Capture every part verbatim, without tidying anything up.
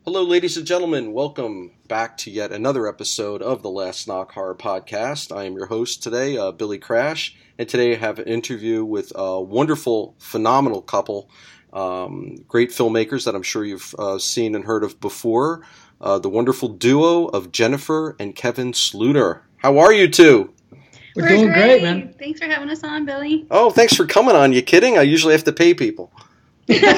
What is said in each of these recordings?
Hello, ladies and gentlemen. Welcome back to yet another episode of the Last Knock Horror Podcast. I am your host today, uh, Billy Crash, and today I have an interview with a wonderful, phenomenal couple, um, great filmmakers that I'm sure you've uh, seen and heard of before, uh, the wonderful duo of Jennifer and Kevin Sluter. How are you two? We're, We're doing great. great, man. Thanks for having us on, Billy. Oh, thanks for coming on. You kidding? I usually have to pay people. Hey, wait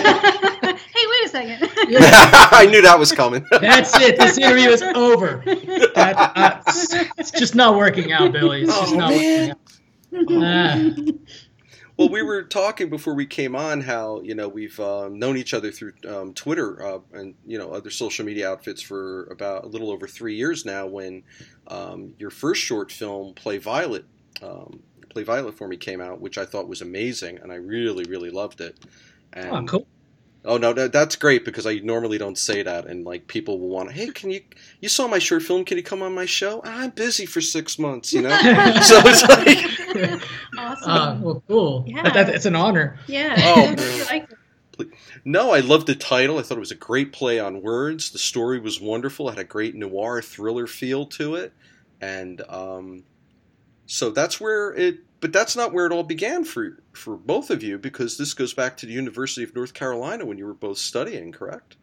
a second. I knew that was coming. That's it. This interview is over. That, uh, it's, it's just not working out, Billy. It's just oh, not man. working out. Uh. Well, we were talking before we came on how, you know, we've um, known each other through um, Twitter uh, and, you know, other social media outfits for about a little over three years now when um, your first short film, Play Violet, um, Play Violet for Me came out, which I thought was amazing, and I really, really loved it. And, oh, cool. Oh, no, that, that's great because I normally don't say that, and, like, people will want to, hey, can you, you saw my short film, can you come on my show? I'm busy for six months, you know? So it's like... Awesome. Uh, well, cool. Yeah. That, that, it's an honor. Yeah. Oh, I like it. No, I loved the title. I thought it was a great play on words. The story was wonderful. It had a great noir thriller feel to it. And um, so that's where it... But that's not where it all began for for both of you, because this goes back to the University of North Carolina when you were both studying, correct?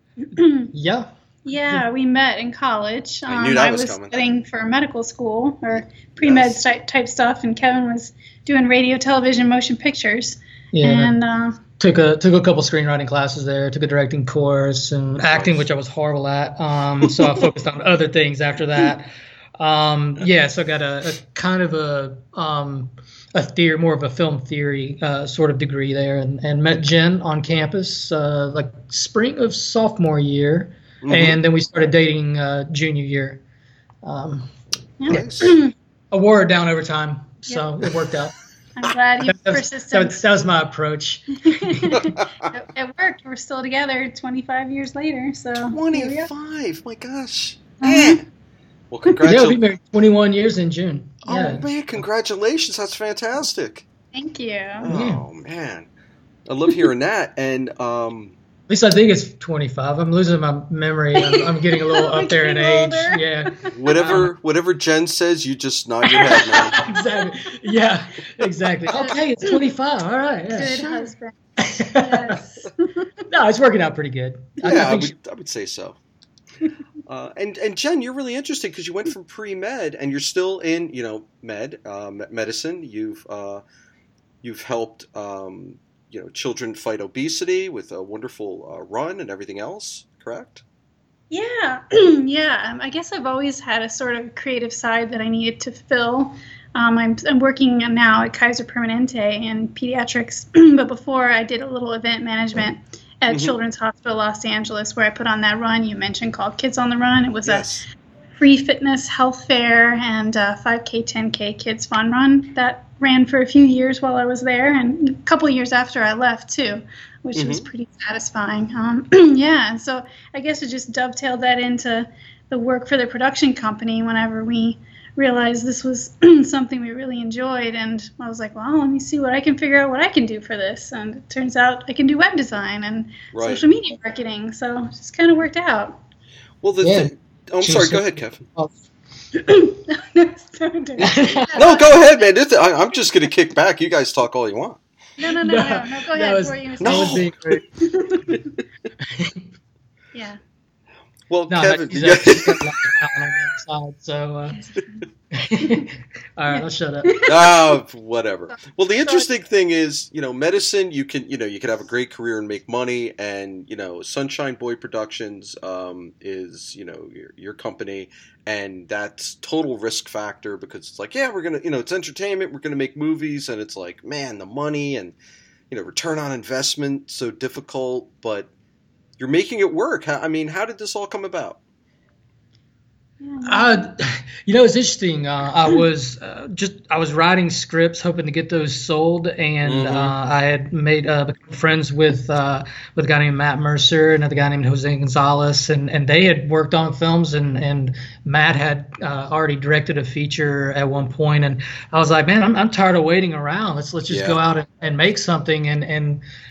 Yeah. Yeah, we met in college. I knew that um, was I was coming. studying for medical school or pre-med Yes. type, type stuff, and Kevin was doing radio, television, motion pictures. Yeah. And uh, Took a took a couple screenwriting classes there. Took a directing course and acting, which I was horrible at. Um, so I focused on other things after that. Um, yeah, so I got a, a kind of a um, a theory, more of a film theory uh, sort of degree there, and, and met Jen on campus uh, like spring of sophomore year, Mm-hmm. and then we started dating uh, junior year. Um, yeah. Nice. I wore her down over time, so it worked out. I'm glad you That was, persisted. that was- that was my approach. it, it worked. We're still together twenty-five years later. So here we are. twenty-five, my gosh. Uh-huh. Man. Well, Yeah, we'll be congratulations. married twenty-one years in June. Oh, Yeah. man, congratulations. That's fantastic. Thank you. Oh, man. I love hearing that. And, um, At least I think it's twenty-five. I'm losing my memory. I'm, I'm getting a little up there in Getting age. older. Yeah. whatever whatever Jen says, you just nod your head, man. Exactly. Yeah, exactly. Okay, it's twenty-five. All right. Yeah. Good husband. Yes. No, it's working out pretty good. I, Yeah, I I think would, I would say so. Uh, and, and Jen, you're really interesting because you went from pre-med and you're still in, you know, med, uh, me- medicine. You've uh, you've helped, um, you know, children fight obesity with a wonderful uh, run and everything else, correct? Yeah, yeah. Um, I guess I've always had a sort of creative side that I needed to fill. Um, I'm I'm working now at Kaiser Permanente in pediatrics, but before I did a little event management at Mhm. Children's Hospital Los Angeles, where I put on that run you mentioned called Kids on the Run. It was Yes. a free fitness health fair and a five K, ten K kids fun run that ran for a few years while I was there, and a couple of years after I left too, which Mhm. was pretty satisfying. Um, yeah, and so I guess it just dovetailed that into the work for the production company whenever we realized this was something we really enjoyed, and I was like, well, let me see what I can figure out what I can do for this, and it turns out I can do web design and Right. social media marketing, so it just kind of worked out. Well, the Yeah. thi- oh, I'm sorry. Go ahead, Kevin. No, go ahead, man. This, I, I'm just going to kick back. You guys talk all you want. No, no, no, no, no, no, go ahead. That was, What were you that gonna was say? being great. Yeah. Well, No, Kevin, she's, yeah. uh, she's got a lot of talent on that side, so uh, all right, I'll shut up. Ah, whatever. Well, the interesting thing is, you know, medicine, you can, you know, you can have a great career and make money, and, you know, Sunshine Boy Productions um, is, you know, your, your company, and that's total risk factor because it's like, yeah, we're going to, you know, it's entertainment, we're going to make movies, and it's like, man, the money and, you know, return on investment, so difficult, but you're making it work. How, I mean, how did this all come about? Uh, you know, it's interesting. Uh, I was uh, just I was writing scripts, hoping to get those sold, and Mhm. uh, I had made uh, become friends with uh, with a guy named Matt Mercer, another guy named Jose Gonzalez, and, and they had worked on films, and, and Matt had uh, already directed a feature at one point, and I was like, man, I'm I'm tired of waiting around. Let's let's just Yeah. go out and, and make something, and and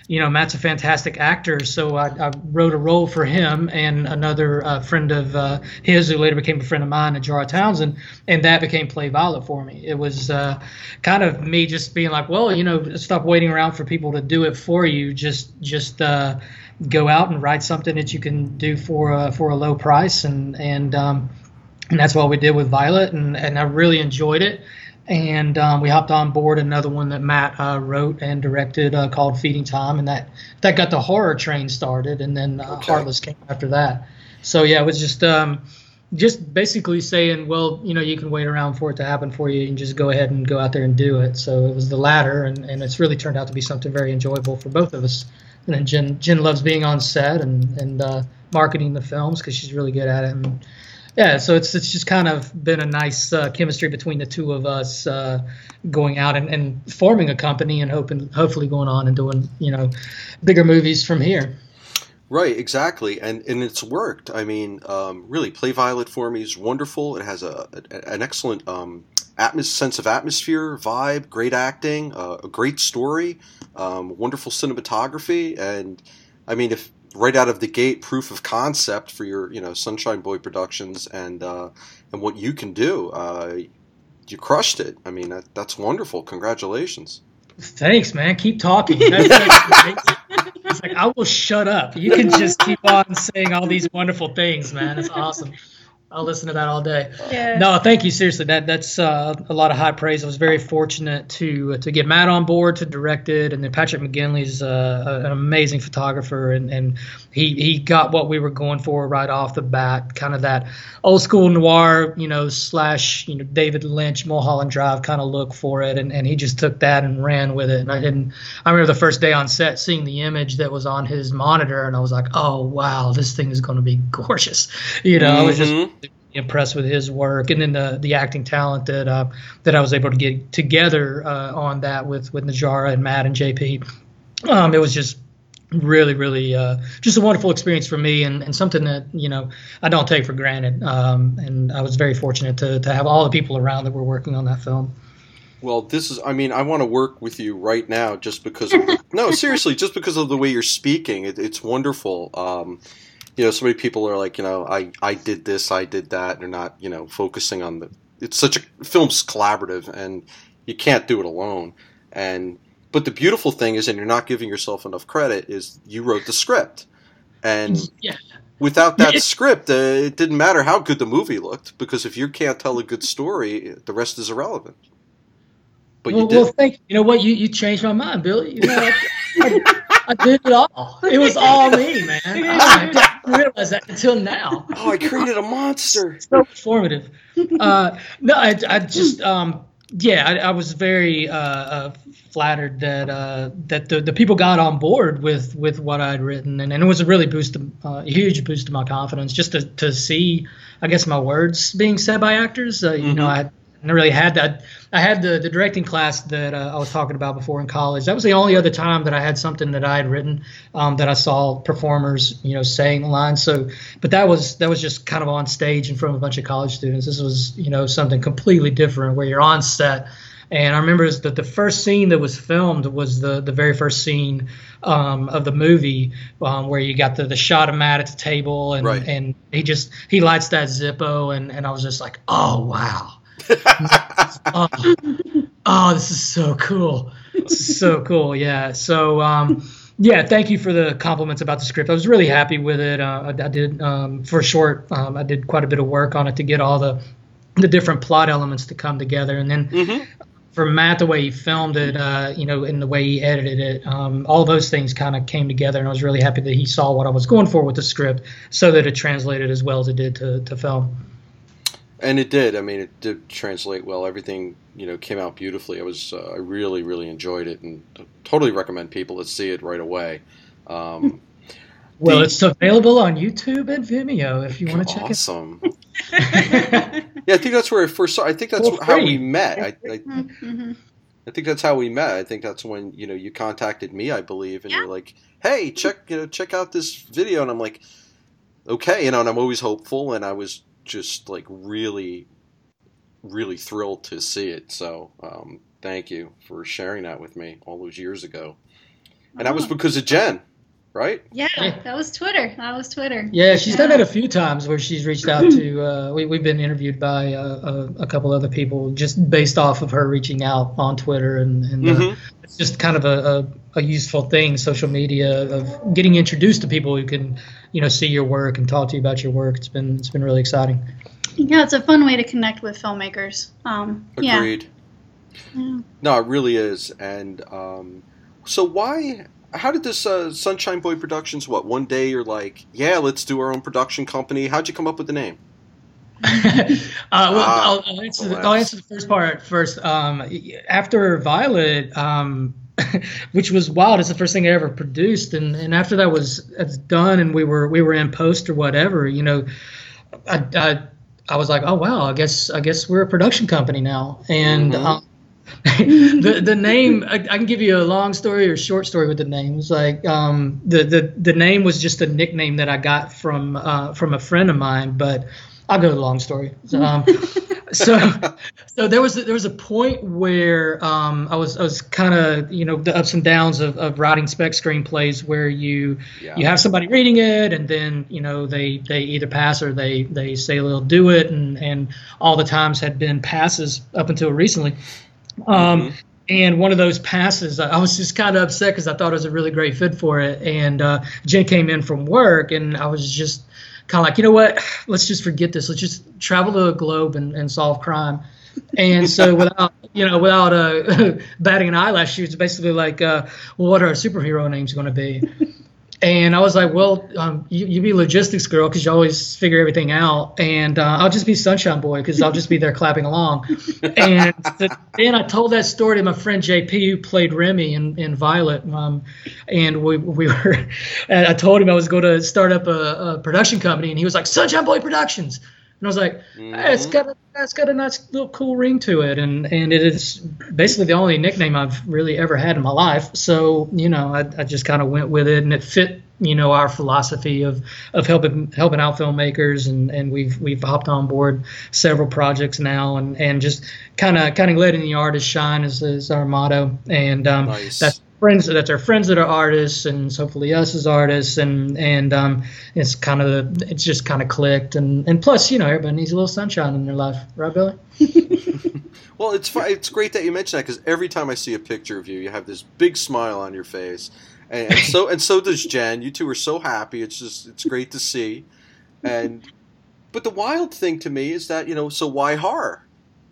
you know, Matt's a fantastic actor, so I, I wrote a role for him and another uh, friend of uh, his who later became a friend of mine, Najara Townsend, and that became Play Violet for me. It was uh, kind of me just being like, well, you know, stop waiting around for people to do it for you. Just just uh, go out and write something that you can do for uh, for a low price, and and um, and that's what we did with Violet, and and I really enjoyed it. And um, we hopped on board another one that Matt uh, wrote and directed uh, called Feeding Time, and that that got the horror train started, and then uh, okay. Heartless came after that. So yeah, it was just um, just basically saying, well, you know, you can wait around for it to happen for you, and just go ahead and go out there and do it. So it was the latter, and, and it's really turned out to be something very enjoyable for both of us. And then Jen Jen loves being on set and and uh, marketing the films because she's really good at it. And, yeah, so it's it's just kind of been a nice uh, chemistry between the two of us uh, going out and, and forming a company and hoping hopefully going on and doing, you know, bigger movies from here. Right, exactly, and and it's worked. I mean, um, really, Play Violet for me is wonderful. It has a, a an excellent um, atmos- sense of atmosphere, vibe, great acting, uh, a great story, um, wonderful cinematography, and I mean, if right out of the gate, proof of concept for your, you know, Sunshine Boy Productions and uh, and what you can do. Uh, you crushed it. I mean, that, that's wonderful. Congratulations. Thanks, man. Keep talking. That's like, it's like I will shut up. You can just keep on saying all these wonderful things, man. It's awesome. I'll listen to that all day. Yeah. No, thank you. Seriously, that that's uh, a lot of high praise. I was very fortunate to uh, to get Matt on board to direct it, and then Patrick McGinley's uh, an amazing photographer, and, and he he got what we were going for right off the bat, kind of that old school noir, you know, slash you know David Lynch, Mulholland Drive kind of look for it, and, and he just took that and ran with it. And I didn't. I remember the first day on set seeing the image that was on his monitor, and I was like, oh wow, this thing is going to be gorgeous. You know, mm-hmm. I was just impressed with his work, and then the the acting talent that uh, that I was able to get together uh, on that with with Najara and Matt and J P. Um, it was just really, really uh, just a wonderful experience for me, and, and something that you know I don't take for granted. Um, and I was very fortunate to to have all the people around that were working on that film. Well, this is, I mean, I want to work with you right now just because of, no, seriously, just because of the way you're speaking. It, it's wonderful. Um, You know, so many people are like, you know, I, I did this, I did that. And they're not, you know, focusing on the. It's such a film's collaborative, and you can't do it alone. And but the beautiful thing is, and you're not giving yourself enough credit, is you wrote the script, and yeah. without that script, uh, it didn't matter how good the movie looked, because if you can't tell a good story, the rest is irrelevant. But well, you did. Well, thank you. You know what? You you changed my mind, Billy. You know, I, I, I did it all. It was all me, man. I didn't realize that until now. Oh, I created a monster. So formative. Uh, no, I, I just, um, yeah, I, I was very uh, uh, flattered that uh, that the, the people got on board with, with what I'd written, and, and it was a really boost, uh, a huge boost to my confidence just to, to see, I guess, my words being said by actors. Uh, you mm-hmm. know, I never really had that. I had the, the directing class that uh, I was talking about before in college. That was the only other time that I had something that I had written um, that I saw performers, you know, saying the lines. So, but that was that was just kind of on stage in front of a bunch of college students. This was, you know, something completely different where you're on set. And I remember that the first scene that was filmed was the, the very first scene um, of the movie um, where you got the, the shot of Matt at the table, and right. and he just he lights that Zippo, and, and I was just like, oh wow. oh, oh, this is so cool. This is so cool. Yeah. So, um, yeah, thank you for the compliments about the script. I was really happy with it. Uh, I, I did, um, for short, um, I did quite a bit of work on it to get all the, the different plot elements to come together. And then mm-hmm. for Matt, the way he filmed it, uh, you know, and the way he edited it, um, all those things kind of came together. And I was really happy that he saw what I was going for with the script so that it translated as well as it did to, to film. And it did. I mean, it did translate well. Everything, you know, came out beautifully. I was, uh, I really, really enjoyed it, and totally recommend people to see it right away. Um, well, the, it's available on YouTube and Vimeo if you want to check awesome. it. Awesome. Yeah, I think that's where I first saw. I think that's well, how we met. I, I, mm-hmm. I think that's how we met. I think that's when, you know, you contacted me, I believe, and yeah. you're like, "Hey, check, you know, check out this video," and I'm like, "Okay," you know, and I'm always hopeful, and I was just like really, really thrilled to see it. So um, thank you for sharing that with me all those years ago. And that was because of Jen, right? Yeah, that was Twitter. That was Twitter. Yeah, she's yeah. done it a few times where she's reached out to. Uh, we we've been interviewed by uh, a, a couple other people just based off of her reaching out on Twitter, and, and uh, mm-hmm. it's just kind of a, a, a useful thing, social media, of getting introduced to people who can, you know, see your work and talk to you about your work. It's been it's been really exciting. Yeah, it's a fun way to connect with filmmakers. Um, Agreed. Yeah. No, it really is. And um, so why, how did this uh, Sunshine Boy Productions, what, one day you're like, yeah, let's do our own production company. How'd you come up with the name? uh, well, ah, I'll, I'll, answer the, I'll answer the first part first. Um, after Violet, um, which was wild, it's the first thing I ever produced. And, and after that was, was done and we were we were in post or whatever, you know, I, I I was like, oh wow, I guess I guess we're a production company now. And mm-hmm. um, the the name, I, I can give you a long story or short story with the name. It's like um, the the the name was just a nickname that I got from uh, from a friend of mine, but I'll go to the long story. Um, so so there was there was a point where um, I was I was kind of, you know, the ups and downs of, of writing spec screenplays where you yeah. you have somebody reading it and then, you know, they they either pass or they they say they'll do it, and and all the times had been passes up until recently. Um, mm-hmm. And one of those passes, I was just kind of upset because I thought it was a really great fit for it. And uh, Jen came in from work, and I was just kind of like, you know what, let's just forget this. Let's just travel the globe and, and solve crime. And so without, you know, without uh, batting an eyelash, she was basically like, uh, well, what are our superhero names going to be? And I was like, well, um, you, you be logistics girl because you always figure everything out. And uh, I'll just be Sunshine Boy because I'll just be there clapping along. And the, then I told that story to my friend J P, who played Remy in, in Violet. Um, and we we were, and I told him I was going to start up a, a production company. And he was like, Sunshine Boy Productions. And I was like, mm-hmm. hey, it's got a, it's got a nice little cool ring to it. And, and it is basically the only nickname I've really ever had in my life. So, you know, I, I just kind of went with it, and it fit, you know, our philosophy of, of helping helping out filmmakers. And, and we've we've hopped on board several projects now, and, and just kind of kind of letting the artist shine is, is our motto. And um, nice. that's friends that's our friends that are artists, and hopefully us as artists, and and um it's kind of it's just kind of clicked, and and plus, you know, everybody needs a little sunshine in their life, right, Billy? Well, it's it's great that you mentioned that, because every time I see a picture of you, you have this big smile on your face, and, and so and so does Jen. You two are so happy. It's just it's great to see. And but the wild thing to me is that, you know, so why horror?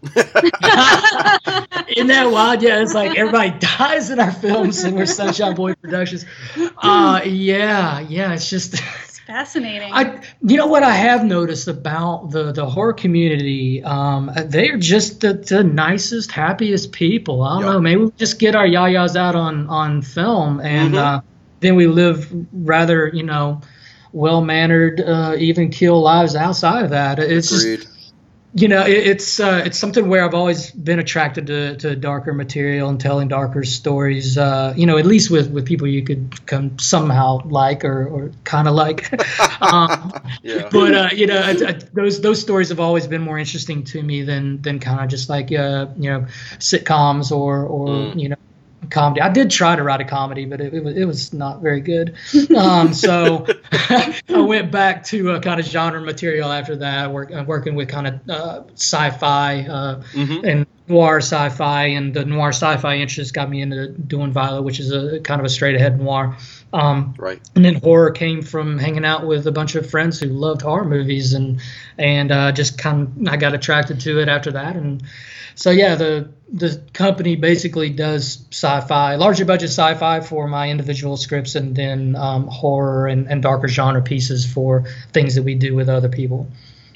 Isn't that wild? Yeah, it's like everybody dies in our films, and we're Sunshine Boy Productions. Uh, yeah, yeah, it's just it's fascinating. I, you know what I have noticed about the the horror community? Um, they're just the, the nicest, happiest people. I don't yep. know. Maybe we just get our yayas out on on film, and mm-hmm. uh, then we live rather, you know, well mannered, uh, even keel lives outside of that. It's Agreed. just. You know, it, it's uh, it's something where I've always been attracted to, to darker material and telling darker stories. Uh, you know, at least with, with people you could come somehow like or, or kind of like. um, yeah. But uh, you know, I, I, those those stories have always been more interesting to me than than kind of just like uh, you know, sitcoms or or mm. you know, comedy. I did try to write a comedy, but it, it was it was not very good. Um, so I went back to uh, kind of genre material after that. Work, uh, working with kind of uh, sci-fi uh, mm-hmm. and noir sci-fi, and the noir sci-fi interest got me into doing Violet, which is a kind of a straight ahead noir. Um, right. And then horror came from hanging out with a bunch of friends who loved horror movies, and and uh, just kind of I got attracted to it after that. And so yeah, the the company basically does sci-fi, larger budget sci-fi for my individual scripts, and then um, horror and, and darker genre pieces for things that we do with other people.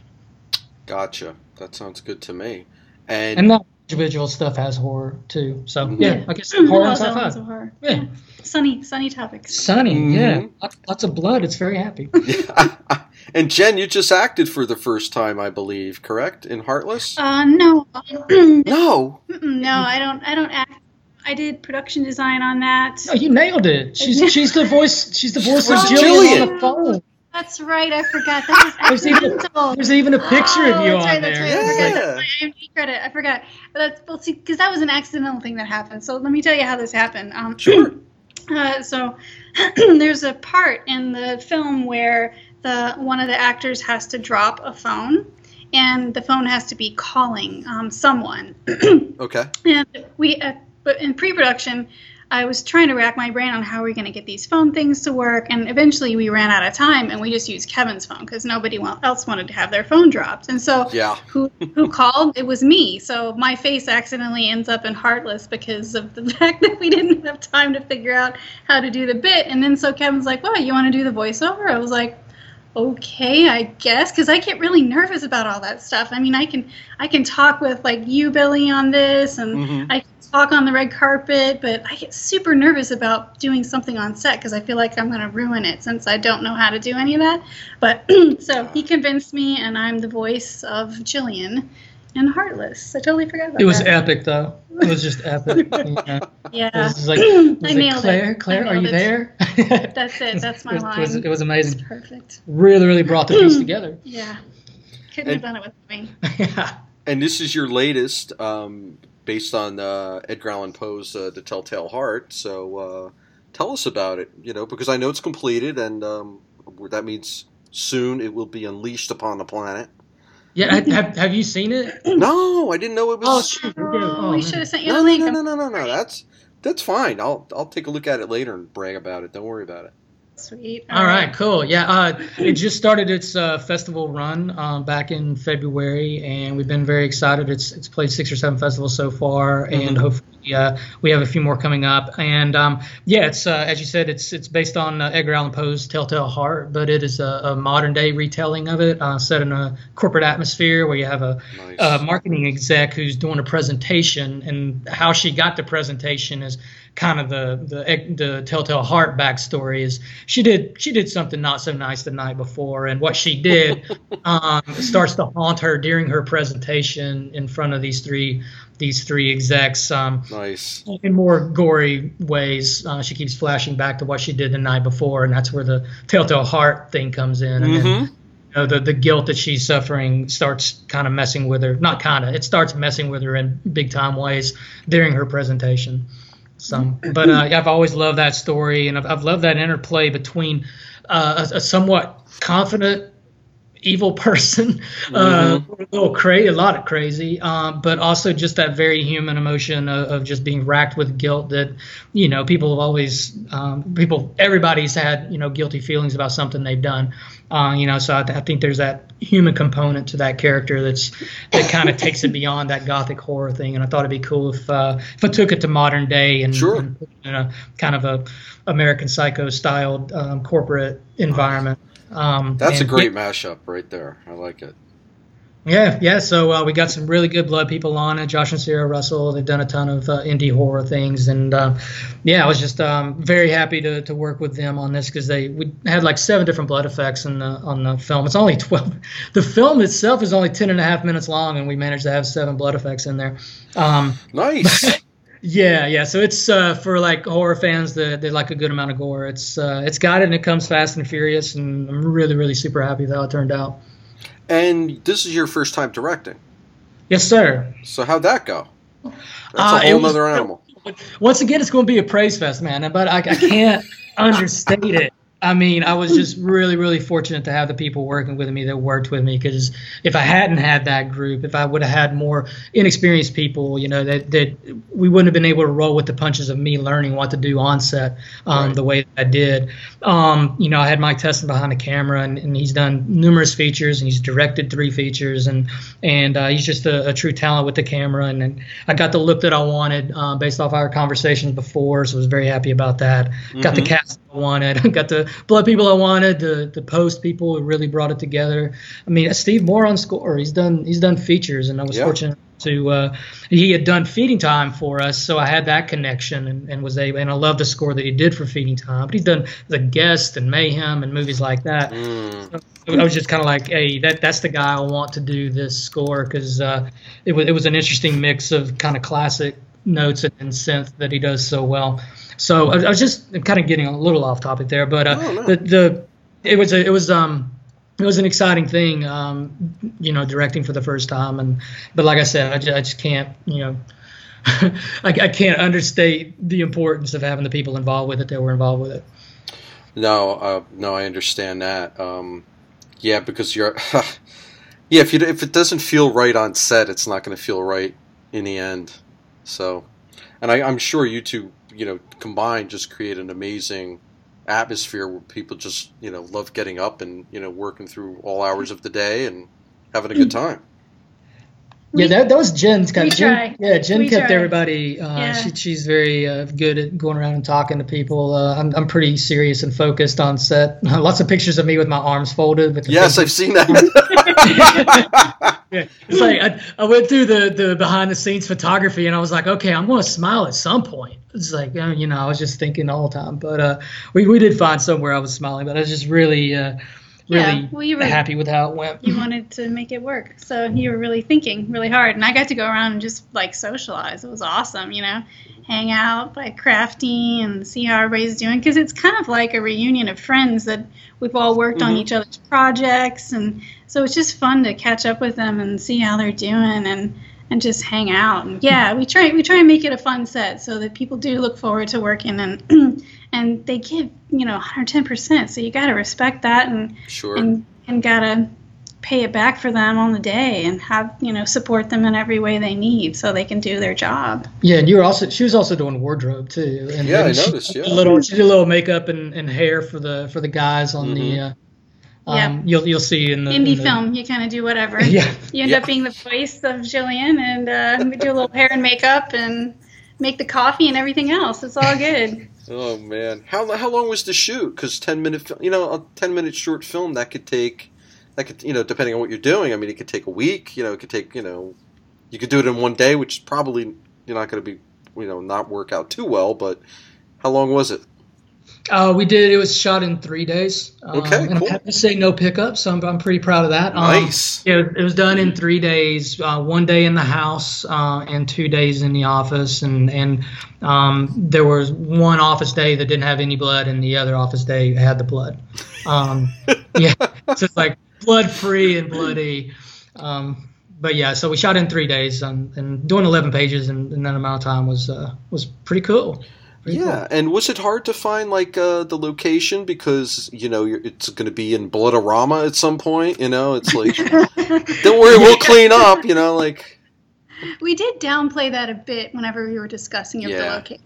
Gotcha. That sounds good to me. And and that individual stuff has horror too. So mm-hmm. yeah, I guess horror and sci-fi. Horror. Yeah. yeah. Sunny, sunny topics. Sunny, mm-hmm. yeah. Lots, lots of blood. It's very happy. Yeah. And Jen, you just acted for the first time, I believe, correct? In Heartless? Uh, no. No. No, I don't. I don't act. I did production design on that. No, you nailed it. She's she's the voice. She's the voice oh, of Jillian on the phone. That's right. I forgot. That was there's, even, there's even a picture oh, of you that's on right, there. That's right. Yeah. I forgot. That's my I M D B credit. I forgot. That's well, see, because that was an accidental thing that happened. So let me tell you how this happened. Um, sure. Uh, so there's a part in the film where the one of the actors has to drop a phone, and the phone has to be calling um, someone. Okay. And we, uh, but in pre-production, I was trying to rack my brain on how we're going to get these phone things to work, and eventually we ran out of time, and we just used Kevin's phone because nobody else wanted to have their phone dropped. And so, yeah. who who called? It was me. So my face accidentally ends up in Heartless because of the fact that we didn't have time to figure out how to do the bit. And then so Kevin's like, "Well, you want to do the voiceover?" I was like, okay, I guess, because I get really nervous about all that stuff. I mean, I can I can talk with like you, Billy, on this, and mm-hmm. I can talk on the red carpet, but I get super nervous about doing something on set because I feel like I'm going to ruin it since I don't know how to do any of that. But so he convinced me, and I'm the voice of Jillian in Heartless. I totally forgot about that. It was that. epic, though. It was just epic. Yeah. Yeah. It was like, it was I nailed like, Claire, it. Claire, are you it. there? That's it. That's my it was, line. It was, it was amazing. It was perfect. Really, really brought the piece together. Yeah. Couldn't and, have done it with me. Yeah. And this is your latest, um, based on uh, Edgar Allan Poe's uh, The Telltale Heart. So uh, tell us about it, you know, because I know it's completed, and um, that means soon it will be unleashed upon the planet. Yeah, have, have you seen it? No, I didn't know it was. Oh, shoot. Oh, oh, we should have sent you no, the link. No, no, no, no, no, no. That's that's fine. I'll I'll take a look at it later and brag about it. Don't worry about it. Sweet. All, All right. right, cool. Yeah, uh, it just started its uh, festival run um, back in February, and we've been very excited. It's it's played six or seven festivals so far, mm-hmm. and hopefully uh, we have a few more coming up. And um, yeah, it's uh, as you said, it's it's based on uh, Edgar Allan Poe's Telltale Heart, but it is a, a modern day retelling of it, uh, set in a corporate atmosphere where you have a, nice. a marketing exec who's doing a presentation, and how she got the presentation is kind of the the the Telltale Heart backstory. Is she did she did something not so nice the night before, and what she did um, starts to haunt her during her presentation in front of these three these three execs. Um, nice. In more gory ways, uh, she keeps flashing back to what she did the night before, and that's where the Telltale Heart thing comes in. And mm-hmm. then, you know, the the guilt that she's suffering starts kind of messing with her. Not kind of, it starts messing with her in big time ways during her presentation. Some, but uh, I've always loved that story, and I've, I've loved that interplay between uh, a, a somewhat confident evil person, mm-hmm. uh, a little crazy, a lot of crazy, um, but also just that very human emotion of, of just being racked with guilt that, you know, people have always, um, people, everybody's had, you know, guilty feelings about something they've done, uh, you know, so I, th- I think there's that human component to that character that's, that kind of takes it beyond that gothic horror thing. And I thought it'd be cool if, uh, if I took it to modern day and, sure. and put it in a kind of a American Psycho styled um, corporate environment. Um, That's a great yeah, mashup right there. I like it. Yeah, yeah. So uh, we got some really good blood people on it. Josh and Sarah Russell. They've done a ton of uh, indie horror things, and uh, yeah, I was just um, very happy to, to work with them on this because they we had like seven different blood effects in the, on the film. It's only twelve. The film itself is only ten and a half minutes long, and we managed to have seven blood effects in there. Um, nice. Yeah, yeah. So it's uh, for like horror fans that they like a good amount of gore. It's uh, it's got it, and it comes fast and furious, and I'm really, really super happy with how it turned out. And this is your first time directing. Yes, sir. So how'd that go? That's uh, a whole other animal. Once again, it's going to be a praise fest, man. But I, I can't understate it. I mean, I was just really, really fortunate to have the people working with me that worked with me, because if I hadn't had that group, if I would have had more inexperienced people, you know, that, that we wouldn't have been able to roll with the punches of me learning what to do on set um, right. the way that I did. Um, you know, I had Mike Tesson behind the camera, and, and he's done numerous features, and he's directed three features, and and uh, he's just a, a true talent with the camera. And, and I got the look that I wanted uh, based off our conversations before, so I was very happy about that. Mm-hmm. Got the cast I wanted, got the blood people I wanted, the the post people who really brought it together. I mean, Steve Moore on score. He's done he's done features, and I was yeah. fortunate to uh, he had done Feeding Time for us, so I had that connection, and, and was able. And I love the score that he did for Feeding Time. But he's done The Guest and Mayhem and movies like that. Mm. So I was just kind of like, hey, that that's the guy I want to do this score, because uh, it was it was an interesting mix of kind of classic notes and, and synth that he does so well. So I, I was just kind of getting a little off topic there, but uh, oh, no. the the it was a, it was um it was an exciting thing, um you know, directing for the first time, and but like I said, I just, I just can't you know I, I can't understate the importance of having the people involved with it that were involved with it. No, uh, no, I understand that. Um, yeah, because you're, yeah, if you if it doesn't feel right on set, it's not going to feel right in the end. So, and I, I'm sure you two, you know, combined just create an amazing atmosphere where people just, you know, love getting up and, you know, working through all hours of the day and having a good time. Yeah, that, that was Jen's kind we of. Jen, try. yeah, Jen We kept try. everybody. Uh, Yeah. she, she's very uh, good at going around and talking to people. Uh, I'm I'm pretty serious and focused on set. Lots of pictures of me with my arms folded. With the Yes, big- I've seen that. Yeah, it's like I, I went through the, the behind the scenes photography and I was like, okay, I'm going to smile at some point. It's like, uh, you know, I was just thinking the whole time. But uh, we, we did find somewhere I was smiling, but I was just really, uh, really Yeah, well, you were- happy with how it went. You wanted to make it work, so you were really thinking really hard. And I got to go around and just like socialize. It was awesome, you know, hang out, like crafting, and see how everybody's doing. Because it's kind of like a reunion of friends that we've all worked on Mhm. each other's projects, and so it's just fun to catch up with them and see how they're doing, and and just hang out. And yeah, we try we try and make it a fun set so that people do look forward to working, and and they give, you know, one hundred ten percent. So you got to respect that, and Sure. and and gotta pay it back for them on the day, and have, you know, support them in every way they need so they can do their job. Yeah, and you were also she was also doing wardrobe too. And, Yeah, I and she noticed, did yeah. a little she did a little makeup and, and hair for the for the guys on the. Uh, um, Yeah. You'll you'll see in the in Indie the- film, you kind of do whatever. Yeah. You end Yeah. up being the voice of Jillian, and uh, we do a little hair and makeup and make the coffee and everything else. It's all good. Oh man, how how long was the shoot? Because ten minute, fil- you know, a ten minute short film that could take, that could, you know, depending on what you're doing. I mean, it could take a week. You know, it could take, you know, you could do it in one day, which is probably you're not going to be, you know, not work out too well. But how long was it? Uh, we did. It was shot in three days. Um, Okay, and cool. I'm happy to say no pickups. So I'm I'm pretty proud of that. Um, Nice. Yeah, it was done in three days. Uh, one day in the house uh, and two days in the office. And and um, there was one office day that didn't have any blood, and the other office day had the blood. Um, yeah, so it's like blood free and bloody. Um, but yeah, so we shot in three days, and, and doing eleven pages in, in that amount of time was uh, was pretty cool. Pretty Yeah, and was it hard to find like uh, the location because you know you're, it's going to be in Bloodorama at some point? You know, it's like don't worry, we'll clean up. You know, like We did downplay that a bit whenever we were discussing of Yeah. the locations.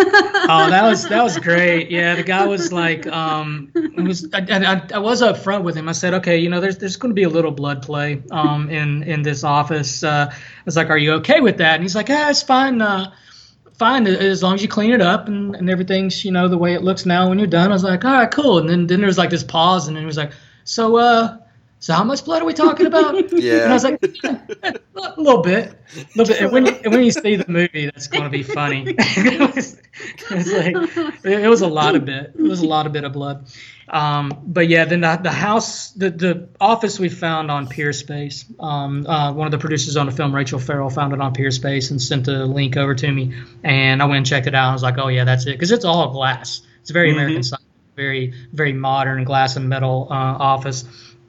Oh, that was that was great. Yeah, the guy was like, um, it was. I, I, I was up front with him. I said, okay, you know, there's there's going to be a little blood play, um, in in this office. Uh, I was like, are you okay with that? And he's like, yeah, it's fine. Uh, fine as long as you clean it up and, and everything's, you know, the way it looks now when you're done. I was like, all right, cool. And then then there was like this pause, and then he was like, so uh. So how much blood are we talking about? Yeah. And I was like, a little bit, a little bit. And when you, and when you see the movie, that's going to be funny. it, was, it was like it, it was a lot of bit. It was a lot of bit of blood. Um, but yeah, then the, the house, the, the office we found on Peerspace. Um, uh, one of the producers on the film, Rachel Farrell, found it on Peerspace and sent a link over to me. And I went and checked it out. I was like, oh yeah, that's it, because it's all glass. It's very Mhm. American style, very very modern glass and metal uh, office.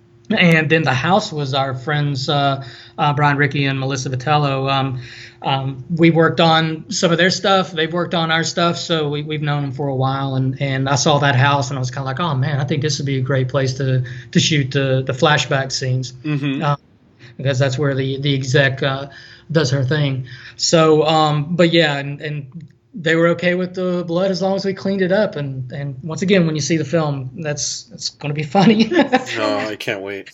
And then the house was our friends, uh, uh, Brian Rickey and Melissa Vitello. Um, um, we worked on some of their stuff. They've worked on our stuff. So we, we've known them for a while. And, and I saw that house and I was kind of like, oh, man, I think this would be a great place to, to shoot the, the flashback scenes. Mhm. Uh, because that's where the, the exec uh, does her thing. So, um, but yeah, and, and they were okay with the blood as long as we cleaned it up. And, and once again, when you see the film, that's that's going to be funny. Oh, I can't wait.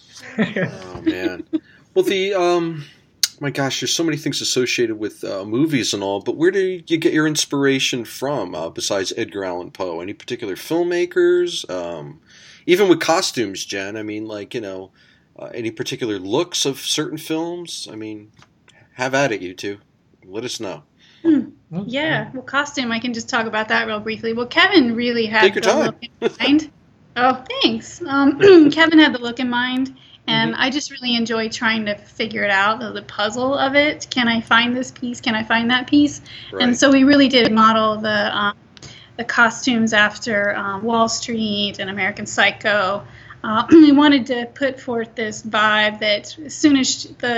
Oh man. Well, the um, my gosh, there's so many things associated with uh, movies and all. But where do you get your inspiration from? Uh, besides Edgar Allan Poe, any particular filmmakers? Um, even with costumes, Jen. I mean, like you know, uh, any particular looks of certain films? I mean, have at it, you two. Let us know. Yeah, well, costume, I can just talk about that real briefly. Well, Kevin really had Take your the time. look in mind. Oh, thanks. Um, Kevin had the look in mind, and Mhm. I just really enjoy trying to figure it out, the, the puzzle of it. Can I find this piece? Can I find that piece? Right. And so we really did model the um, the costumes after um, Wall Street and American Psycho. Uh, we wanted to put forth this vibe that as soon as the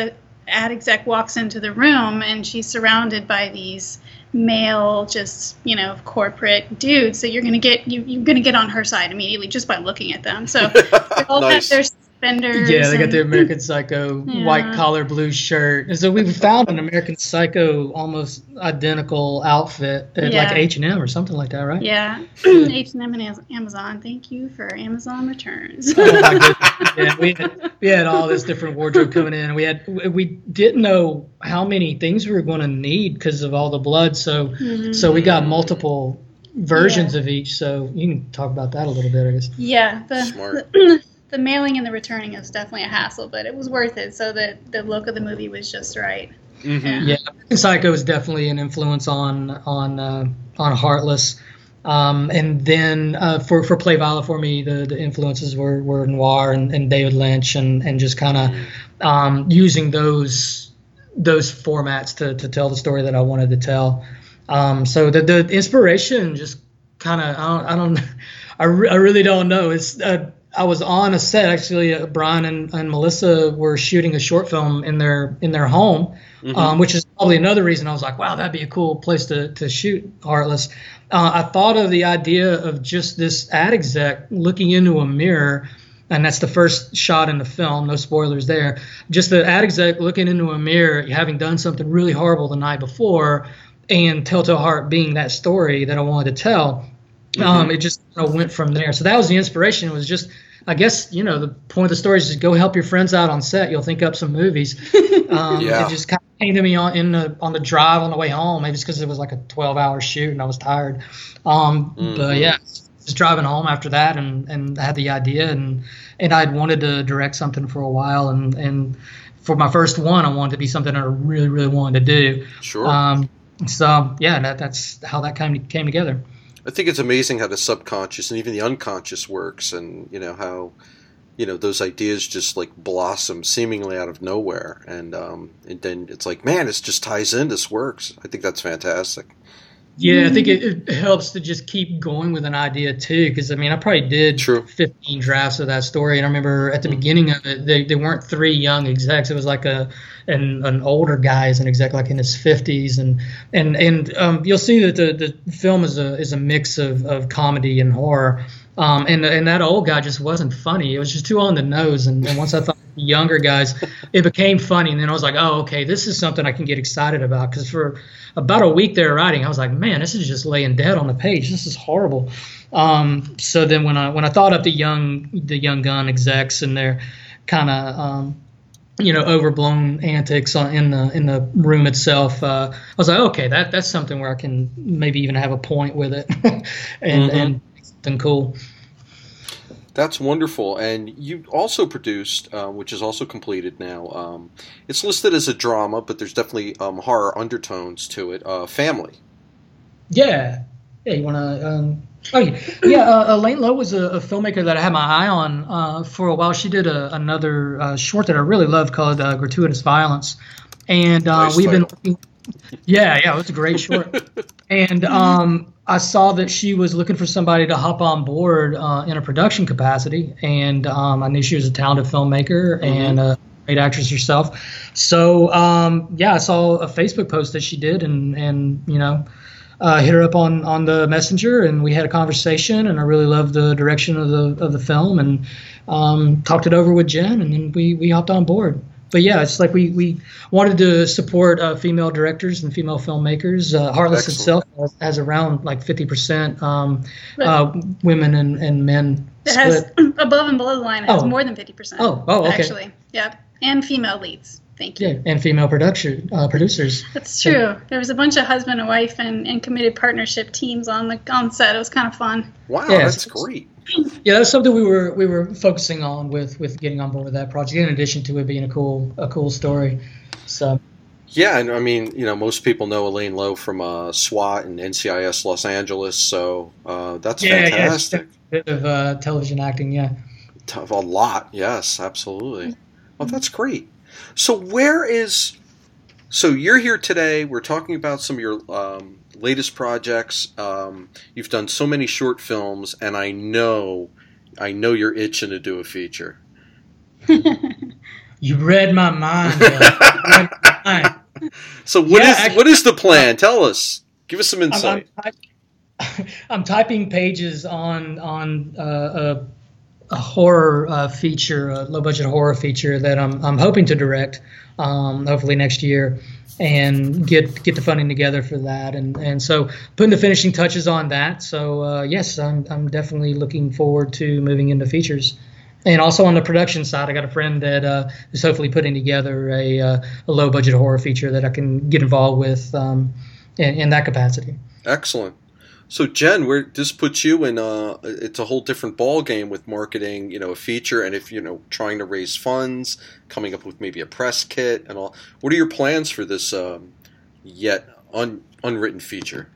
ad exec walks into the room and she's surrounded by these male, just, you know, corporate dudes. So you're gonna get you you're gonna get on her side immediately just by looking at them. So they all Nice. have their suspenders. Yeah, they got and- their American Psycho Yeah. white collar blue shirt. And so we found an American Psycho almost identical outfit at Yeah. like H and M or something like that, right? Yeah, H and M and Amazon. Thank you for Amazon returns. Oh my goodness. Yeah, we had, we had all this different wardrobe coming in. And we had we didn't know how many things we were going to need because of all the blood. So Mhm. so we got multiple versions Yeah. of each. So you can talk about that a little bit, I guess. Yeah, the, Smart. the the mailing and the returning is definitely a hassle, but it was worth it. So the the look of the movie was just right. Mm-hmm. Yeah. Yeah, American Psycho is definitely an influence on on uh, on Heartless. Um, and then uh, for for Play Violet for me, the, the influences were, were Noir and, and David Lynch, and, and just kind of um, using those those formats to, to tell the story that I wanted to tell. Um, so the the inspiration just kind of I don't I don't I, re- I really don't know. It's uh, I was on a set actually. Uh, Brian and, and Melissa were shooting a short film in their in their home. Mhm. Um, which is probably another reason I was like, wow, that'd be a cool place to, to shoot Heartless. Uh, I thought of the idea of just this ad exec looking into a mirror, and that's the first shot in the film, no spoilers there. Just the ad exec looking into a mirror, having done something really horrible the night before, and Telltale Heart being that story that I wanted to tell. Um, it just kind of went from there. So that was the inspiration. It was just, I guess, you know, the point of the story is just go help your friends out on set. You'll think up some movies. Um, Yeah. It just kind of came to me on in the on the drive on the way home. Maybe it's because it was like a twelve hour shoot and I was tired. Um, Mhm. But yeah, just driving home after that and, and had the idea and and I'd wanted to direct something for a while and and for my first one, I wanted to be something I really really wanted to do. Sure. Um, so yeah, that, that's how that came came together. I think it's amazing how the subconscious and even the unconscious works, and you know how, you know, those ideas just like blossom seemingly out of nowhere, and um, and then it's like, man, this just ties in. This works. I think that's fantastic. Yeah, I think it, it helps to just keep going with an idea too, because I mean, I probably did True. fifteen drafts of that story, and I remember at the beginning of it, they, they weren't three young execs; it was like a an, an older guy as an exec, like in his fifties, and and and um, you'll see that the, the film is a is a mix of, of comedy and horror, um, and and that old guy just wasn't funny; it was just too on the nose, and, and once I thought the younger guys, it became funny, and then I was like, oh, okay, this is something I can get excited about, because for about a week there writing, I was like, man, this is just laying dead on the page. This is horrible. Um, so then when I when I thought of the young the young gun execs and their kind of um, you know overblown antics on, in the in the room itself, uh, I was like, okay, that that's something where I can maybe even have a point with it and Mhm. and make something cool. That's wonderful. And you also produced, uh, which is also completed now. Um, it's listed as a drama, but there's definitely um, horror undertones to it. Uh, Family. Yeah, yeah. You want to? Um, oh yeah, yeah. Uh, Elaine Lowe was a, a filmmaker that I had my eye on uh, for a while. She did a, another uh, short that I really loved called uh, "Gratuitous Violence," and uh, Nice we've title. been. Yeah, yeah, it was a great short. And um, I saw that she was looking for somebody to hop on board uh, in a production capacity, and um, I knew she was a talented filmmaker Mm-hmm. and a great actress herself. So um, yeah, I saw a Facebook post that she did, and and you know. Uh, hit her up on, on the messenger, and we had a conversation, and I really loved the direction of the of the film, and um, talked it over with Jen, and then we, we hopped on board. But yeah, it's like we, we wanted to support uh, female directors and female filmmakers. Uh, Heartless Excellent. itself has, has around like fifty percent um, uh, women and, and men It split. has above and below the line. It has Oh. more than fifty percent. Oh, oh, okay. Actually, yep, and female leads. Thank you. Yeah, and female production uh, producers. That's true. There was a bunch of husband and wife and, and committed partnership teams on the on set. It was kind of fun. Wow, Yeah, that's it's- great. Yeah, that's something we were we were focusing on with, with getting on board with that project. In addition to it being a cool a cool story, so Yeah, and I mean, you know, most people know Elaine Lowe from uh, SWAT and N C I S Los Angeles, so uh, that's yeah, fantastic. yeah, a bit of uh, television acting. Yeah. T- A lot, yes, absolutely. Oh, that's great. So where is? So you're here today. We're talking about some of your um, latest projects. Um, you've done so many short films, and I know, I know you're itching to do a feature. You read my mind. Uh, you read my mind. So what Yeah, is actually- what is the plan? Tell us. Give us some I'm, insight. I'm, typ- I'm typing pages on on uh, a, a horror uh, feature, a low budget horror feature that I'm I'm hoping to direct, um, hopefully next year, and get get the funding together for that, and and so putting the finishing touches on that. So uh, yes, I'm I'm definitely looking forward to moving into features. And also on the production side, I got a friend that uh, is hopefully putting together a, uh, a low budget horror feature that I can get involved with um, in, in that capacity. Excellent. So Jen, where this puts you in uh it's a whole different ball game with marketing, you know, a feature, and if you know trying to raise funds, coming up with maybe a press kit and all. What are your plans for this um, yet un, unwritten feature?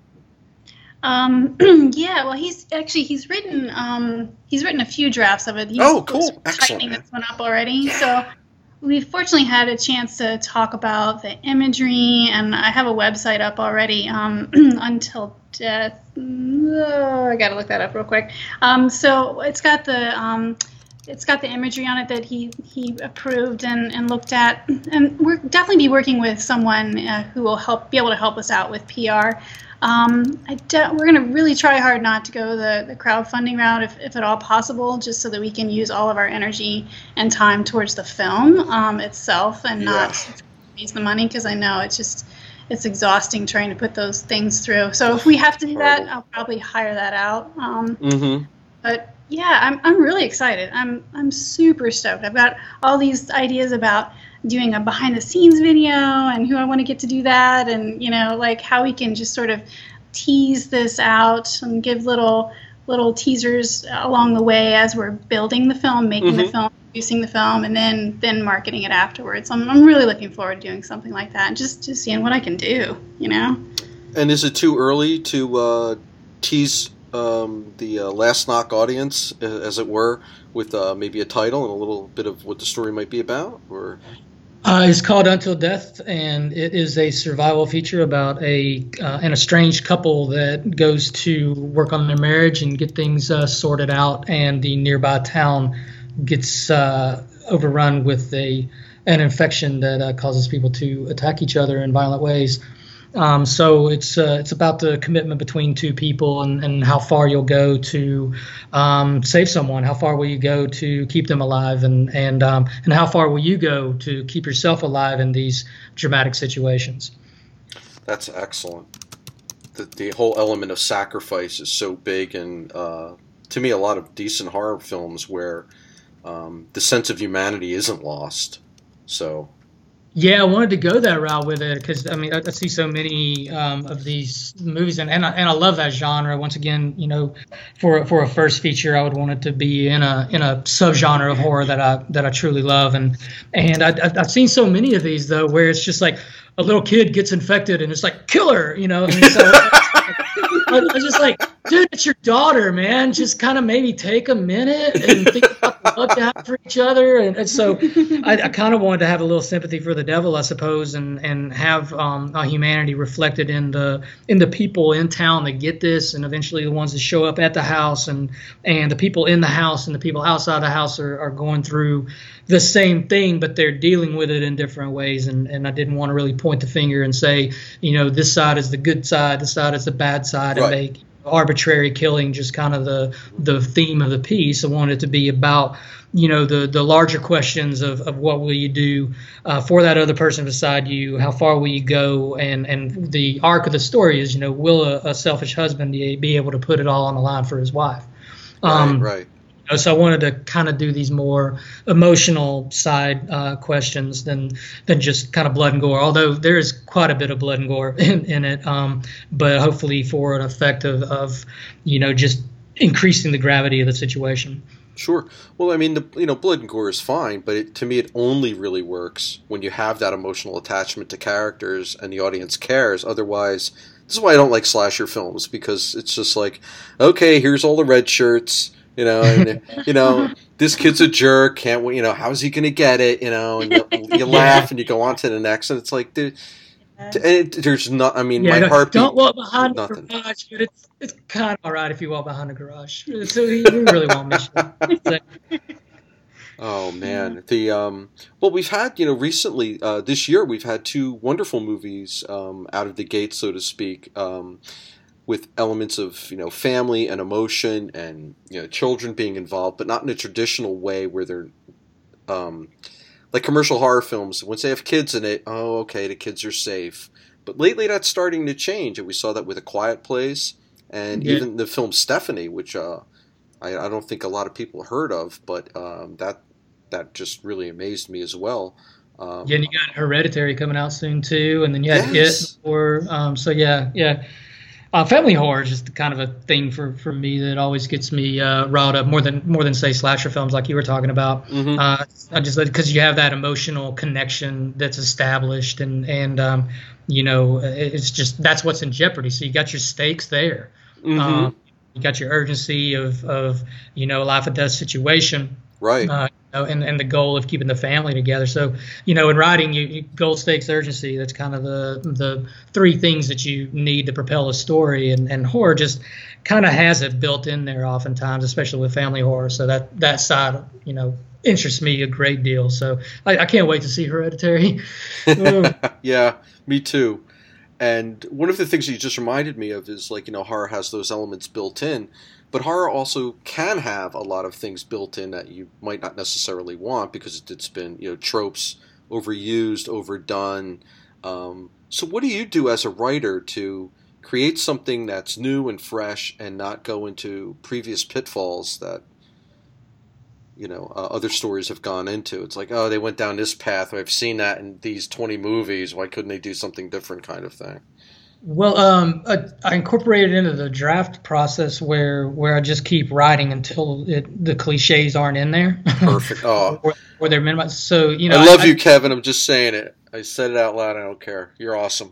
Um, yeah, well, he's actually he's written um, he's written a few drafts of it. He's Oh, cool. was Excellent, tightening man. this one up already. So we've fortunately had a chance to talk about the imagery, and I have a website up already. Um, Until Death. Oh, I got to look that up real quick. Um, so it's got the um, it's got the imagery on it that he he approved and, and looked at, and we're definitely be working with someone uh, who will help be able to help us out with P R. Um, I de- we're going to really try hard not to go the, the crowdfunding route if, if at all possible, just so that we can use all of our energy and time towards the film um, itself and not use the money, because I know it's just it's exhausting trying to put those things through. So if we have to do that, I'll probably hire that out. Um, Mm-hmm. But yeah, I'm I'm really excited. I'm I'm super stoked. I've got all these ideas about doing a behind the scenes video and who I want to get to do that, and you know, like how we can just sort of tease this out and give little little teasers along the way as we're building the film, making the Mhm. film, producing the film, and then then marketing it afterwards. I'm I'm really looking forward to doing something like that and just just seeing what I can do, you know. And is it too early to uh, tease um, the uh, Last Knock audience, uh, as it were, with uh, maybe a title and a little bit of what the story might be about? Or Uh, it's called Until Death, and it is a survival feature about a uh, an estranged couple that goes to work on their marriage and get things uh, sorted out, and the nearby town gets uh, overrun with a an infection that uh, causes people to attack each other in violent ways. Um, so it's uh, it's about the commitment between two people and, and how far you'll go to um, save someone. How far will you go to keep them alive, and and um, and how far will you go to keep yourself alive in these dramatic situations? that's excellent. The, the whole element of sacrifice is so big, and uh, to me, a lot of decent horror films where um, the sense of humanity isn't lost. So. Yeah, I wanted to go that route with it because I mean I, I see so many um, of these movies, and and I, and I love that genre. Once again, you know, for for a first feature, I would want it to be in a in a subgenre of horror that I that I truly love, and and I, I, I've seen so many of these though where it's just like a little kid gets infected and it's like kill her, you know. And so I was just like, dude, it's your daughter, man. Just kind of maybe take a minute and think about the love you have for each other. And, and so I, I kind of wanted to have a little sympathy for the devil, I suppose, and and have um, our humanity reflected in the in the people in town that get this, and eventually the ones that show up at the house, and and the people in the house and the people outside the house are, are going through the same thing, but they're dealing with it in different ways. And, and I didn't want to really point the finger and say, you know, this side is the good side, this side is the bad side, Right. and make arbitrary killing just kind of the the theme of the piece. I wanted it to be about, you know, the the larger questions of, of what will you do uh, for that other person beside you, how far will you go, and and the arc of the story is, you know, will a, a selfish husband be, be able to put it all on the line for his wife? Um, Right, right. So I wanted to kind of do these more emotional side uh, questions than than just kind of blood and gore. Although there is quite a bit of blood and gore in, in it, um, but hopefully for an effect of, of you know just increasing the gravity of the situation. Sure. Well, I mean, the, you know, blood and gore is fine, but it, to me, it only really works when you have that emotional attachment to characters and the audience cares. Otherwise, this is why I don't like slasher films, because it's just like, okay, here's all the red shirts, you know, and you know, this kid's a jerk. Can't we? You know, how's he gonna get it? You know, and you, you laugh and you go on to the next, and it's like, dude, it, there's not. I mean, Yeah, my don't, heartbeat. don't walk behind the nothing. garage, but it's it's kind of all right if you walk behind the garage. So we really won't miss you. Oh man, the um, well, we've had you know recently uh, this year we've had two wonderful movies um, out of the gate, so to speak, um, with elements of you know family and emotion and you know children being involved, but not in a traditional way where they're um, like commercial horror films. Once they have kids in it, oh okay, the kids are safe. But lately that's starting to change, and we saw that with A Quiet Place and Yeah. even the film Stephanie, which uh, I, I don't think a lot of people heard of, but um, that. That just really amazed me as well. Um, Yeah, and you got Hereditary coming out soon too, and then you had Yes. It. Or um, so yeah, yeah. Uh, family horror is just kind of a thing for, for me that always gets me uh, riled up more than more than say slasher films like you were talking about. Mhm. Uh, I just because you have that emotional connection that's established, and and um, you know it's just that's what's in jeopardy. So you got your stakes there. Mhm. Um, you got your urgency of of you know life or death situation. Right. Uh, you know, and, and the goal of keeping the family together. So, you know, in writing, you, you goal, stakes, urgency. That's kind of the the three things that you need to propel a story. And, and horror just kind of has it built in there, oftentimes, especially with family horror. So that that side, you know, interests me a great deal. So I, I can't wait to see Hereditary. Oh, Yeah, me too. And one of the things you just reminded me of is like, you know, horror has those elements built in, but horror also can have a lot of things built in that you might not necessarily want because it's been, you know, tropes overused, overdone. Um, so what do you do as a writer to create something that's new and fresh and not go into previous pitfalls that, you know, uh, other stories have gone into? It's like, oh, they went down this path. I've seen that in these twenty movies. Why couldn't they do something different kind of thing? well, um, I, I incorporated into the draft process where where I just keep writing until it, the cliches aren't in there. Perfect. Oh, or, or they're minimized. So, you know, I love you, Kevin. I'm just saying it. I said it out loud. I don't care. You're awesome.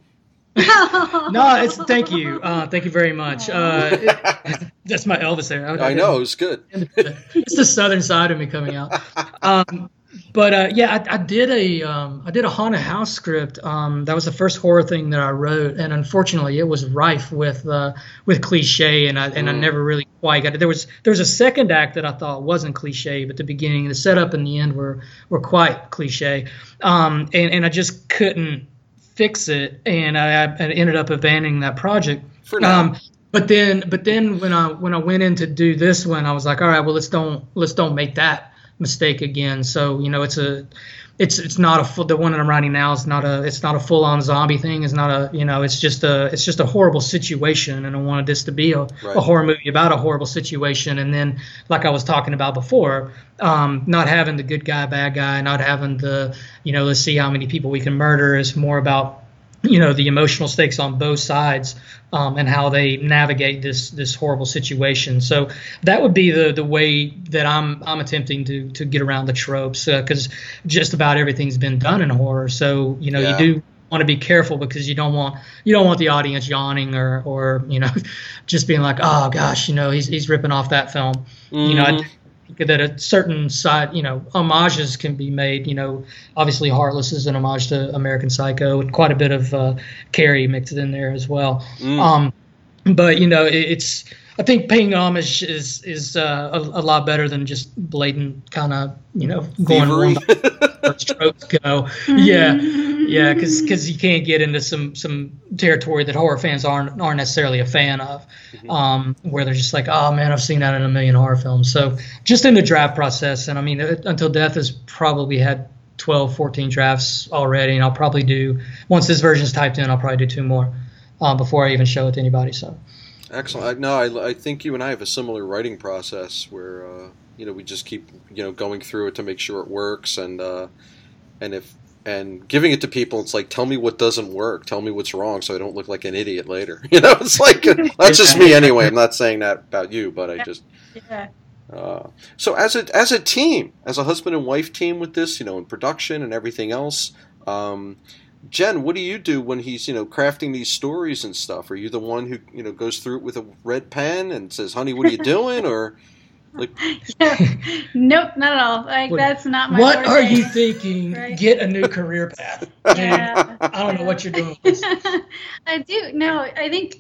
No, it's thank you, uh, thank you very much. Uh, it, that's my Elvis there. I know. It was good. It's the southern side of me coming out. Um, but uh, yeah, I, I did a um, I did a haunted house script. Um, that was the first horror thing that I wrote, and unfortunately, it was rife with uh, with cliche, and I and I Mm. never really quite got it. There was there was a second act that I thought wasn't cliche, but the beginning, the setup, and the end were were quite cliche, um, and and I just couldn't fix it, and I, I ended up abandoning that project. For now. Um, but then, but then when I when I went in to do this one, I was like, all right, well let's don't let's don't make that mistake again. So you know, it's a it's it's not a full, the one that I'm writing now is not a it's not a full on zombie thing. It's not a you know it's just a it's just a horrible situation, and I wanted this to be a, Right. a horror movie about a horrible situation. And then, like I was talking about before, um, not having the good guy, bad guy, not having the you know let's see how many people we can murder. Is more about you know the emotional stakes on both sides, um, and how they navigate this this horrible situation. So that would be the the way that I'm I'm attempting to to get around the tropes, because just about everything's been done in horror. So you know Yeah. you do want to be careful, because you don't want you don't want the audience yawning or or you know just being like, oh gosh, you know he's he's ripping off that film. You know, I Mhm. think that a certain side, you know, homages can be made. You know, obviously Heartless is an homage to American Psycho, and quite a bit of uh, Carrie mixed in there as well. Mm. Um, but you know, it, it's I think paying homage is is uh, a, a lot better than just blatant kind of you know going Thievery. where tropes go. Yeah, yeah, because you can't get into some some territory that horror fans aren't aren't necessarily a fan of, um, where they're just like, oh man, I've seen that in a million horror films. So just in the draft process, and I mean, uh, Until Death has probably had twelve, fourteen drafts already, and I'll probably do once this version's typed in, I'll probably do two more uh, before I even show it to anybody. So. Excellent. I, no, I, I think you and I have a similar writing process where uh, you know we just keep you know going through it to make sure it works, and uh, and if and giving it to people, it's like, tell me what doesn't work, tell me what's wrong, so I don't look like an idiot later. You know, it's like that's just me anyway. I'm not saying that about you, but I just. Yeah. Uh, so as a as a team, as a husband and wife team with this, you know, in production and everything else. Um, Jen, what do you do when he's, you know, crafting these stories and stuff? Are you the one who, you know, goes through it with a red pen and says, honey, what are you doing? Or like, Yeah. Nope, not at all. Like What- that's not my. What are forte. you thinking? Right. Get a new career path. Yeah. I don't know what you're doing with this. I do. No, I think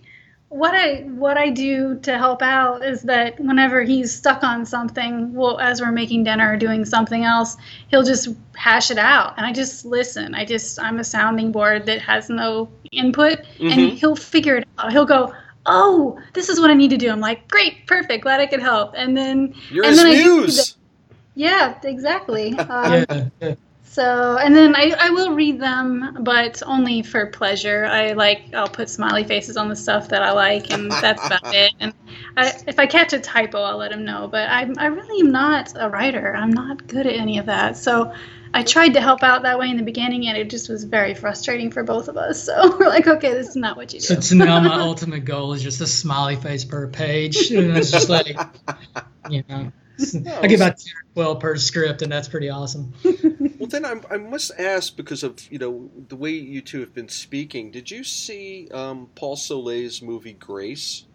what I what I do to help out is that whenever he's stuck on something, well, as we're making dinner or doing something else, he'll just hash it out, and I just listen. I just I'm a sounding board that has no input, Mm-hmm. and he'll figure it out. He'll go, "Oh, this is what I need to do." I'm like, "Great, perfect, glad I could help." And then You're and his then I do muse. the- yeah, exactly. Um, Yeah, yeah. So, and then I, I will read them, but only for pleasure. I like, I'll put smiley faces on the stuff that I like, and that's about it. And I, if I catch a typo, I'll let him know. But I, I really am not a writer. I'm not good at any of that. So I tried to help out that way in the beginning, and it just was very frustrating for both of us. So we're like, okay, this is not what you do. So, so now my ultimate goal is just a smiley face per page, and it's just like, you know, I get about ten or twelve per script, and that's pretty awesome. Well, then I, I must ask, because of, you know, the way you two have been speaking, did you see um, Paul Soleil's movie Grace?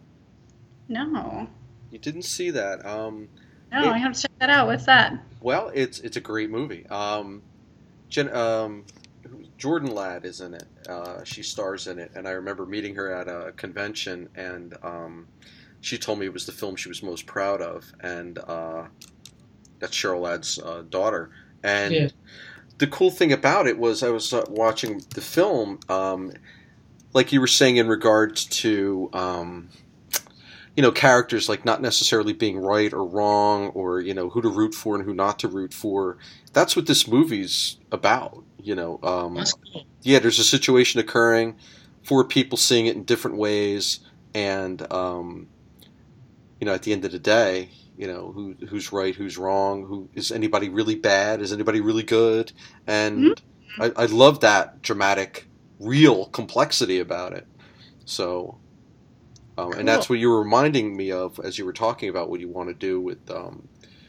No, You didn't see that. Um, no, It- I have to check that out. What's that? well, it's it's a great movie. Um, Jen, um, Jordan Ladd is in it. Uh, she stars in it, and I remember meeting her at a convention, and um, she told me it was the film she was most proud of, and uh, that's Cheryl Ladd's uh, daughter. And Yeah. the cool thing about it was I was uh, watching the film, um, like you were saying, in regards to um, you know, characters like not necessarily being right or wrong, or you know, who to root for and who not to root for. That's what this movie's about. You know, um, That's cool. yeah, there's a situation occurring, four people seeing it in different ways, and um, you know, at the end of the day, you know, who who's right, who's wrong, who is anybody really bad, is anybody really good, and I, I love that dramatic, real complexity about it. So, um, and that's Cool. what you were reminding me of as you were talking about what you want to do with um,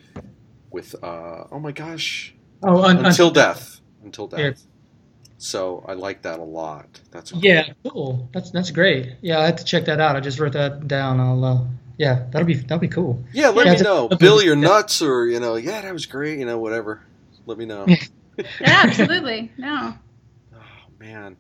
with uh, oh my gosh, Oh, un- until death, until death. Yeah. So I like that a lot. That's Yeah, cool. That's that's great. Yeah, I have to check that out. I just wrote that down. I'll uh, yeah, that'll be that'll be cool. Yeah, let Yeah, me it's a- know. it's a- Bill, you're nuts, or you know, yeah, that was great. You know, whatever. Let me know. Yeah. Yeah, absolutely. No. Oh man.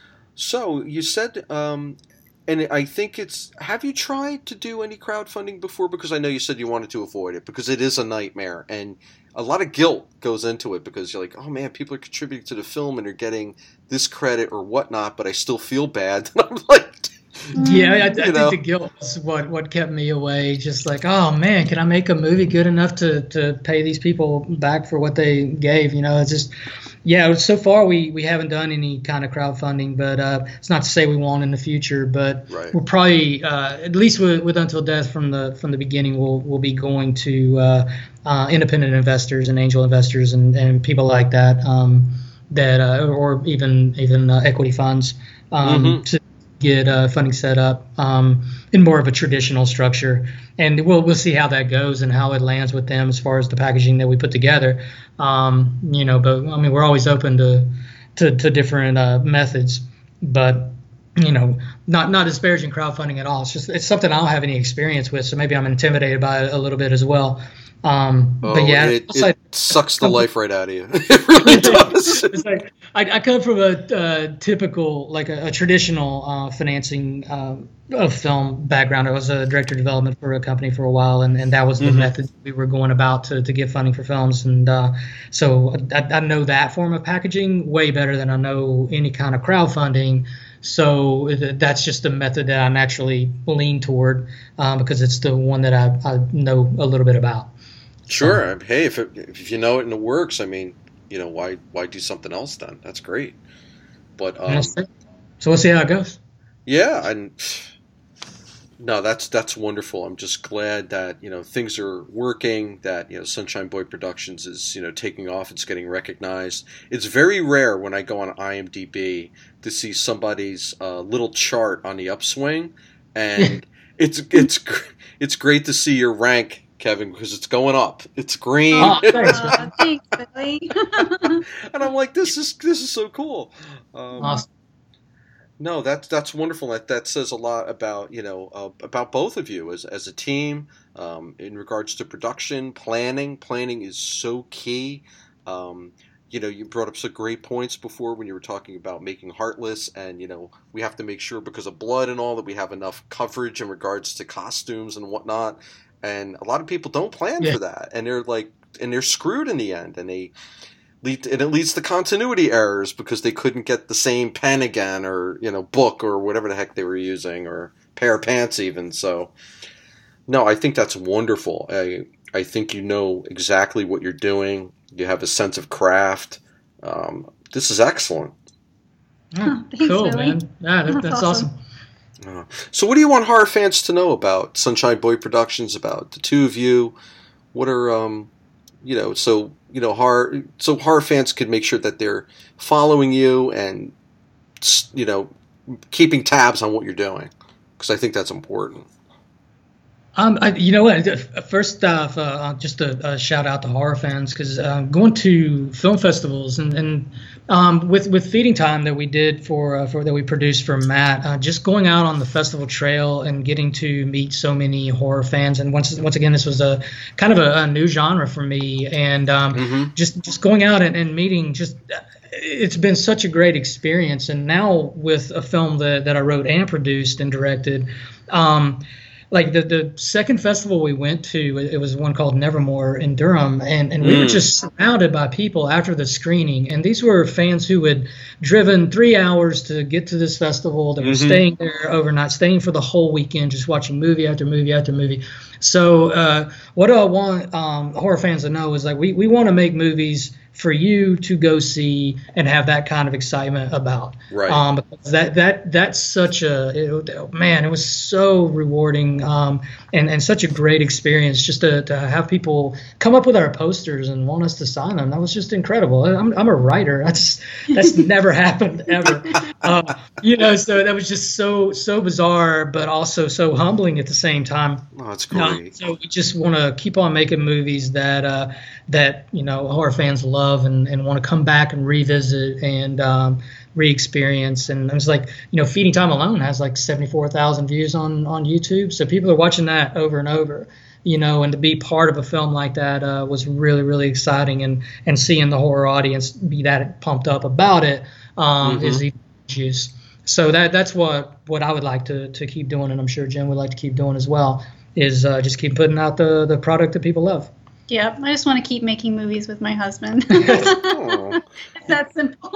So you said, um, and I think it's. Have you tried to do any crowdfunding before? Because I know you said you wanted to avoid it because it is a nightmare, and a lot of guilt goes into it because you're like, oh man, people are contributing to the film and are getting this credit or whatnot, but I still feel bad. And I'm like, Yeah, I, I You think know. the guilt was what, what kept me away. Just like, oh man, can I make a movie good enough to, to pay these people back for what they gave? You know, it's just, yeah. So far, we, we haven't done any kind of crowdfunding, but uh, it's not to say we won't in the future. But Right. we'll probably, uh, at least with, with Until Death from the from the beginning, we'll we'll be going to uh, uh, independent investors and angel investors and, and people like that, um, that uh, or even even uh, equity funds um, Mhm. to get uh, funding set up um, in more of a traditional structure, and we'll we'll see how that goes and how it lands with them as far as the packaging that we put together. Um, you know, but I mean, we're always open to to, to different uh, methods, but you know, not not disparaging crowdfunding at all. It's just it's something I don't have any experience with, so maybe I'm intimidated by it a little bit as well. Um, oh, but yeah, it, outside- it sucks the life right out of you. It really does. it's like I, I come from a, uh typical, like a, a traditional uh, financing uh, of film background. I was a director of development for a company for a while, and, and that was the Mhm. method we were going about to, to get funding for films. And uh, so I, I know that form of packaging way better than I know any kind of crowdfunding. So th- that's just the method that I naturally lean toward uh, because it's the one that I, I know a little bit about. Sure. Hey, if it, if you know it and it works, I mean, you know, why why do something else then? That's great. But um, That's it. So we'll see how it goes. yeah, and no, that's that's wonderful. I'm just glad that you know things are working. That you know Sunshine Boy Productions is you know taking off. It's getting recognized. It's very rare when I go on IMDb to see somebody's uh, little chart on the upswing, and it's it's gr- it's great to see your rank, Kevin, because it's going up. It's green, Oh, thanks. Uh, thanks, Billy. and I'm like, this is this is so cool. Um, Awesome. No, that's that's wonderful. That that says a lot about you know uh, about both of you as as a team um, in regards to production planning. Planning is so key. Um, you know, you brought up some great points before when you were talking about making Heartless, and you know, we have to make sure because of blood and all that we have enough coverage in regards to costumes and whatnot. And a lot of people don't plan yeah. for that, and they're like, and they're screwed in the end, and they lead, and it leads to continuity errors because they couldn't get the same pen again, or you know, book, or whatever the heck they were using, or pair of pants even. So, no, I think that's wonderful. I I think you know exactly what you're doing. You have a sense of craft. Um, this is excellent. Yeah, oh, thanks, cool, Billy. Man. Yeah, that, that's, that's awesome. awesome. Uh, so what do you want horror fans to know about Sunshine Boy Productions, about the two of you? What are, um, you know, so, you know, horror, so horror fans could make sure that they're following you and, you know, keeping tabs on what you're doing, because I think that's important. Um, I, you know what? First off, uh, just a, a shout out to horror fans, because uh, going to film festivals and, and um, with with Feeding Time that we did for uh, for that we produced for Matt, uh, just going out on the festival trail and getting to meet so many horror fans, and once once again, this was a kind of a, a new genre for me, and um, mm-hmm. just just going out and, and meeting just. It's been such a great experience, and now with a film that that I wrote and produced and directed. Um, Like the, the second festival we went to, it was one called Nevermore in Durham, and, and we mm. were just surrounded by people after the screening. And these were fans who had driven three hours to get to this festival. They were mm-hmm. staying there overnight, staying for the whole weekend, just watching movie after movie after movie. So uh, what I want um, horror fans to know is like we, we want to make movies for you to go see and have that kind of excitement about. Right. Um, because that that that's such a it, man. It was so rewarding um, and and such a great experience just to, to have people come up with our posters and want us to sign them. That was just incredible. I'm I'm a writer. That's that's never happened ever. Uh, you know, so that was just so so bizarre, but also so humbling at the same time. Oh, that's great. Uh, so we just want to keep on making movies that uh, that you know horror fans love. And, and want to come back and revisit and um, re-experience. And I was like, you know, Feeding Time alone has like seventy-four thousand views on, on YouTube. So people are watching that over and over, you know, and to be part of a film like that uh, was really, really exciting. And, and seeing the horror audience be that pumped up about it um, mm-hmm. is even juice. So that that's what, what I would like to, to keep doing. And I'm sure Jen would like to keep doing as well, is uh, just keep putting out the, the product that people love. Yep, I just want to keep making movies with my husband. It's that simple.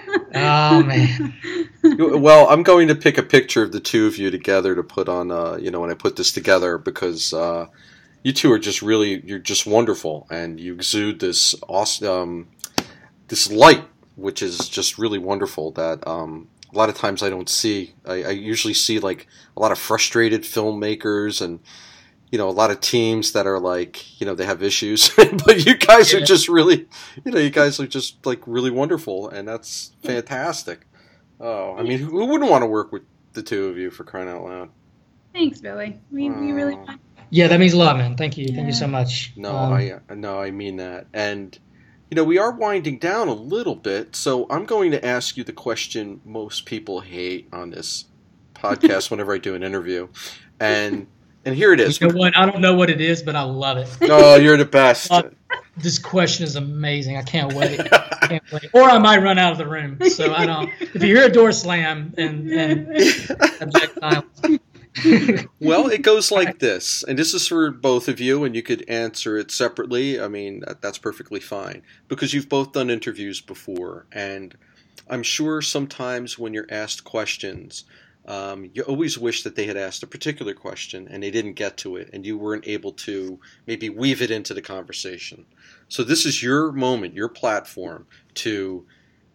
Oh, man. Well, I'm going to pick a picture of the two of you together to put on, uh, you know, when I put this together, because uh, you two are just really, you're just wonderful, and you exude this awesome, um, this light, which is just really wonderful that um, a lot of times I don't see. I, I usually see, like, a lot of frustrated filmmakers and you know, a lot of teams that are like, you know, they have issues, but you guys yeah. are just really, you know, you guys are just like really wonderful, and that's fantastic. Oh, I mean, who wouldn't want to work with the two of you, for crying out loud? Thanks, Billy. We, oh. we really want. Yeah, that means a lot, man. Thank you. Yeah. Thank you so much. No, um, I no, I mean that. And, you know, we are winding down a little bit, so I'm going to ask you the question most people hate on this podcast whenever I do an interview. And And here it is. You know what? I don't know what it is, but I love it. Oh, you're the best. This question is amazing. I can't wait. I can't wait. Or I might run out of the room. So I don't. If you hear a door slam and, and abject silence. Well, it goes like this, and this is for both of you, and you could answer it separately. I mean, that, that's perfectly fine, because you've both done interviews before, and I'm sure sometimes when you're asked questions, Um, you always wish that they had asked a particular question and they didn't get to it, and you weren't able to maybe weave it into the conversation. So this is your moment, your platform, to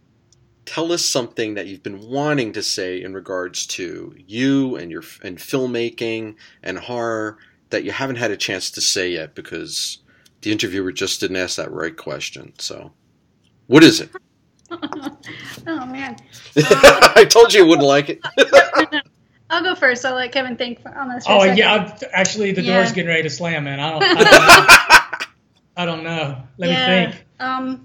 tell us something that you've been wanting to say in regards to you and your and filmmaking and horror that you haven't had a chance to say yet because the interviewer just didn't ask that right question. So, what is it? Oh, man. Uh, I told you you wouldn't like it. I'll go first. I'll let Kevin think on this. Oh, yeah. I'm, actually, the yeah. door's getting ready to slam, man. I don't, I don't know. I don't know. Let yeah. me think. Um,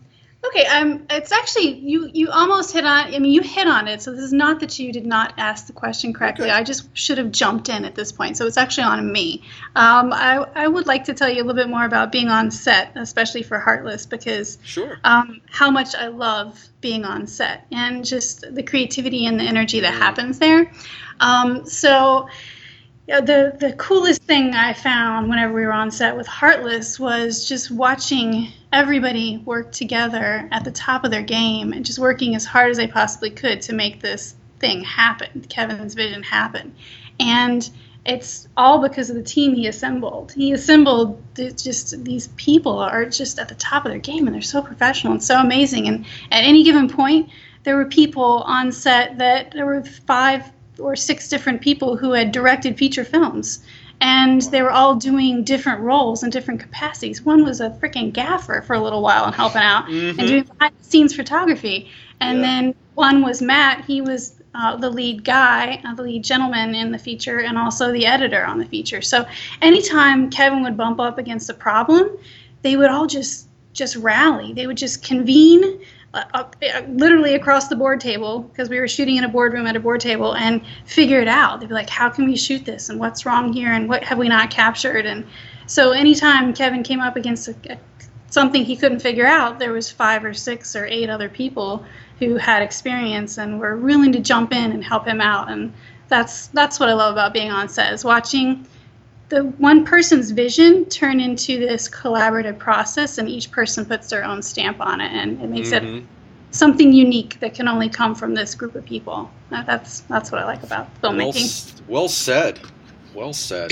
Okay, um, it's actually you. You almost hit on. I mean, you hit on it. So this is not that you did not ask the question correctly. Okay. I just should have jumped in at this point. So it's actually on me. Um, I I would like to tell you a little bit more about being on set, especially for Heartless, because Sure. um, how much I love being on set and just the creativity and the energy that happens there. Um, so. Yeah, the, the coolest thing I found whenever we were on set with Heartless was just watching everybody work together at the top of their game and just working as hard as they possibly could to make this thing happen, Kevin's vision happen. And it's all because of the team he assembled. He assembled just these people are just at the top of their game, and they're so professional and so amazing. And at any given point, there were people on set that there were five or six different people who had directed feature films, and they were all doing different roles and different capacities. One was a freaking gaffer for a little while and helping out Mm-hmm. and doing behind the scenes photography. And Yeah. then one was Matt. He was uh, the lead guy, uh, the lead gentleman in the feature, and also the editor on the feature. So anytime Kevin would bump up against a problem, they would all just just rally. They would just convene Uh, uh, literally across the board table, because we were shooting in a boardroom at a board table, and figure it out. They'd be like, how can we shoot this, and what's wrong here, and what have we not captured? And so anytime Kevin came up against a, a, something he couldn't figure out, there was five or six or eight other people who had experience and were willing to jump in and help him out. And that's that's what I love about being on set, is watching the one person's vision turn into this collaborative process, and each person puts their own stamp on it, and it makes Mm-hmm. it something unique that can only come from this group of people. That- That's that's what I like about Well, filmmaking. s- well said. Well said.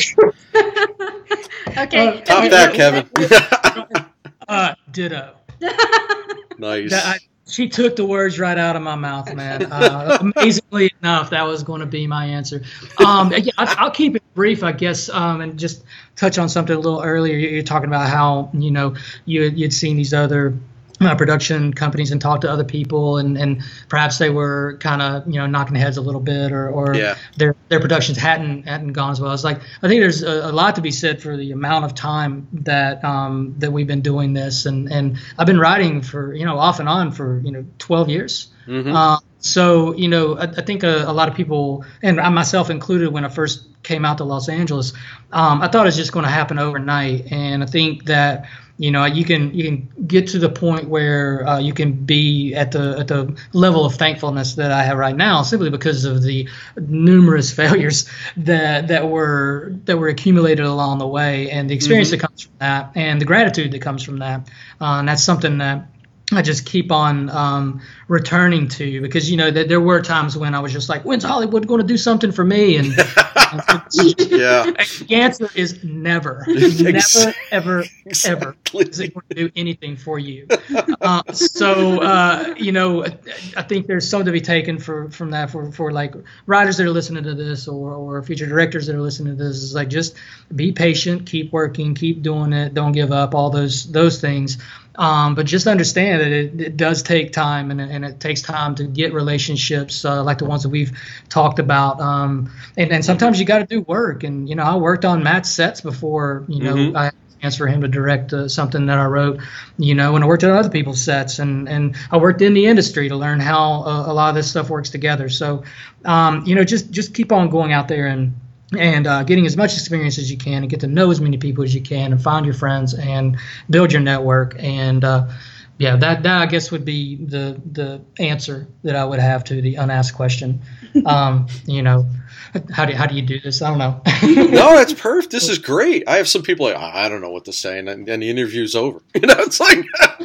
Okay. Uh, Top that, Kevin. Uh, ditto. Nice. That, I, she took the words right out of my mouth, man. Uh, amazingly enough, that was going to be my answer. Um, yeah, I, I'll keep it brief, I guess, um, and just touch on something a little earlier. You're talking about how, you know, you, you'd seen these other uh, production companies and talked to other people, and, and perhaps they were kind of, you know, knocking heads a little bit, or, or Yeah. their their productions hadn't hadn't gone as well. It's like, I think there's a, a lot to be said for the amount of time that um, that we've been doing this, and, and I've been writing for, you know, off and on for, you know, twelve years. Mhm. Uh, so, you know, I, I think a, a lot of people, and I myself included, when I first came out to Los Angeles, um, I thought it was just going to happen overnight. And I think that, you know, you can you can get to the point where uh, you can be at the at the level of thankfulness that I have right now, simply because of the numerous failures that that were that were accumulated along the way, and the experience Mhm. that comes from that, and the gratitude that comes from that. Uh, and that's something that I just keep on um, returning to, because, you know, th- there were times when I was just like, when's Hollywood going to do something for me? And, and Yeah. the answer is never, Exactly. never, ever, ever is it going to do anything for you. Uh, so, uh, you know, I, I think there's something to be taken for, from that for, for like writers that are listening to this, or, or future directors that are listening to this. Is like, just be patient, keep working, keep doing it, don't give up, all those those things. Um, but just understand that it, it does take time, and, and it takes time to get relationships uh, like the ones that we've talked about. Um, and, and sometimes you got to do work. And, you know, I worked on Matt's sets before, you know, Mhm. I had a chance for him to direct uh, something that I wrote, you know, and I worked on other people's sets, and, and I worked in the industry to learn how uh, a lot of this stuff works together. So, um, you know, just, just keep on going out there and, and uh, getting as much experience as you can, and get to know as many people as you can, and find your friends and build your network. And uh, yeah, that, that I guess would be the the answer that I would have to the unasked question. Um, you know, how do how do you do this? I don't know. No, that's perfect. This is great. I have some people like, I don't know what to say, and then and the interview's over. You know, it's like.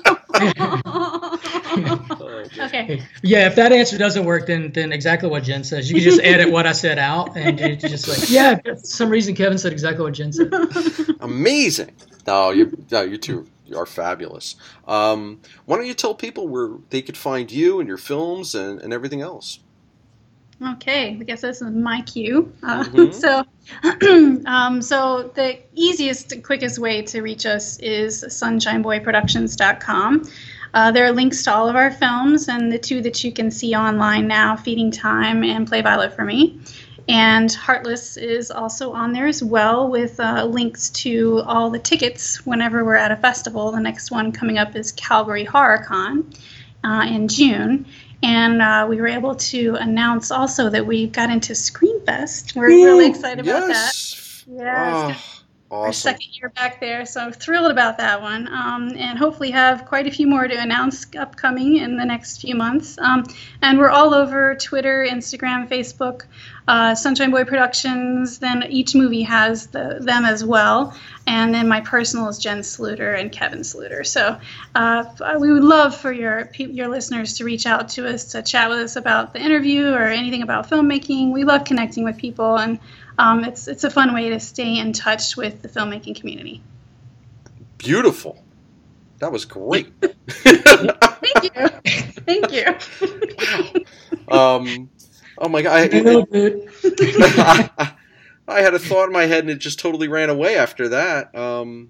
Okay. Yeah, if that answer doesn't work, then then exactly what Jen says. You can just edit what I said out, and you just like, yeah, for some reason Kevin said exactly what Jen said. Amazing. No, you, no, you two are fabulous. Um, why don't you tell people where they could find you and your films and, and everything else? Okay, I guess this is my cue. Uh, Mhm. So, um, so the easiest, quickest way to reach us is sunshine boy productions dot com. Uh, there are links to all of our films, and the two that you can see online now, Feeding Time and Play Violet for Me. And Heartless is also on there as well, with uh, links to all the tickets whenever we're at a festival. The next one coming up is Calgary Horror Con uh, in June. And uh, we were able to announce also that we got into Screenfest. We're Ooh, really excited about yes. that. Yeah, it's Oh, our awesome. second year back there, so thrilled about that one. Um, and hopefully have quite a few more to announce upcoming in the next few months. Um, and we're all over Twitter, Instagram, Facebook, uh, Sunshine Boy Productions. Then each movie has the, them as well. And then my personal is Jen Sluter and Kevin Sluter. So uh, we would love for your your listeners to reach out to us to chat with us about the interview or anything about filmmaking. We love connecting with people, and um, it's it's a fun way to stay in touch with the filmmaking community. Beautiful. That was great. Thank you. Thank you. Wow. Um, oh my God. I, I had a thought in my head and it just totally ran away after that. Um,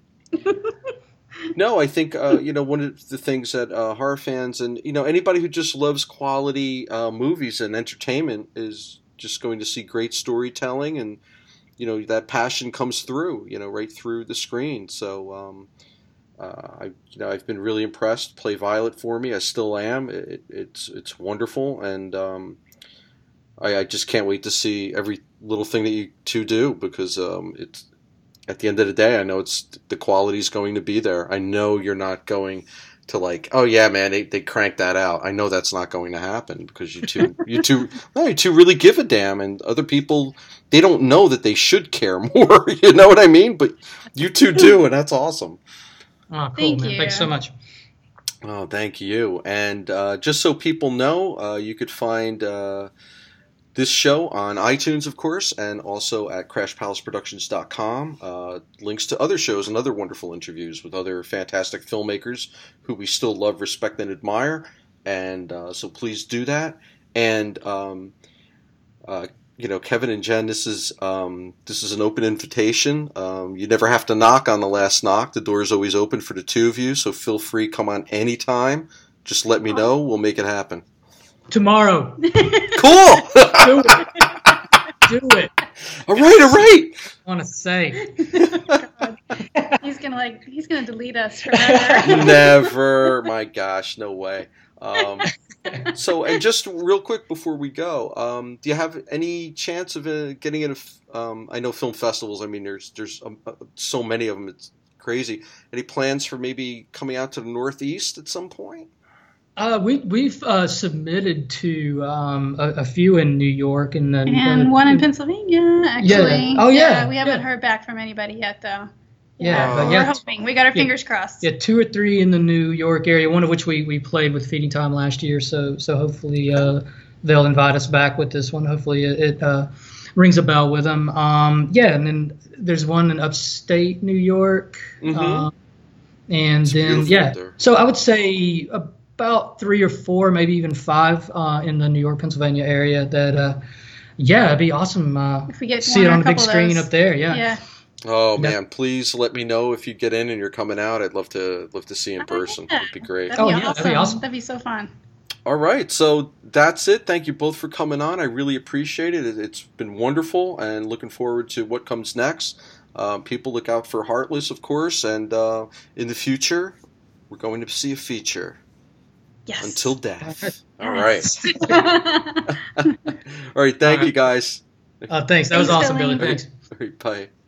no, I think, uh, you know, one of the things that uh, horror fans and, you know, anybody who just loves quality uh, movies and entertainment is just going to see great storytelling, and, you know, that passion comes through, you know, right through the screen. So, um, uh, I, you know, I've been really impressed. Play Violet for me. I still am. It, it's, it's wonderful. And, um, I, I just can't wait to see every little thing that you two do, because um, it's at the end of the day, I know it's the quality is going to be there. I know you're not going to like, oh yeah, man, they they cranked that out. I know that's not going to happen, because you two, you two, no, you two really give a damn, and other people, they don't know that they should care more. You know what I mean? But you two do, and that's awesome. Oh, cool, Thank man. you. Thanks so much. Oh, thank you. And uh, just so people know, uh, you could find uh, this show on iTunes, of course, and also at crash palace productions dot com. Uh, links to other shows and other wonderful interviews with other fantastic filmmakers who we still love, respect, and admire. And uh, so please do that. And, um, uh, you know, Kevin and Jen, this is um, this is an open invitation. Um, you never have to knock on the last knock. The door is always open for the two of you, so feel free. Come on anytime. Just let me know. We'll make it happen. Tomorrow. Cool. Do it. Do it. All right, all right. I want to say. He's gonna like he's gonna delete us forever. Never. My gosh, no way. Um, so, and just real quick before we go, um, do you have any chance of uh, getting in a? f- Um, I know film festivals. I mean, there's there's um, uh, so many of them. It's crazy. Any plans for maybe coming out to the Northeast at some point? Uh, we we've uh, submitted to um, a, a few in New York and then And uh, one in Pennsylvania, actually. Yeah. Oh, yeah. We haven't Yeah. heard back from anybody yet, though. Yeah, but We're yeah. hoping. We got our Yeah. fingers crossed. Yeah, two or three in the New York area. One of which we, we played with Feeding Time last year. So so hopefully uh, they'll invite us back with this one. Hopefully it, it uh, rings a bell with them. Um, yeah, and then there's one in upstate New York. Mhm. Um, and It's then beautiful yeah, up there. so I would say about three or four, maybe even five uh, in the New York, Pennsylvania area. That uh, yeah, it'd be awesome. Uh, If we get see one it or on a the big couple of screen those. up there. Yeah. Yeah. Oh Yeah. man, please let me know if you get in and you're coming out. I'd love to love to see you in Oh, person. yeah. It'd be great. That'd Oh, be yeah, awesome. that'd be awesome. That'd be so fun. All right, so that's it. Thank you both for coming on. I really appreciate it. It- It's been wonderful, and looking forward to what comes next. Um, people look out for Heartless, of course, and uh, in the future, we're going to see a feature. Yes. Until death. All All right. right. All right, thank All you right. guys. Uh, thanks. That was Thanks, awesome, Billy. Billy. Thanks. All right, bye.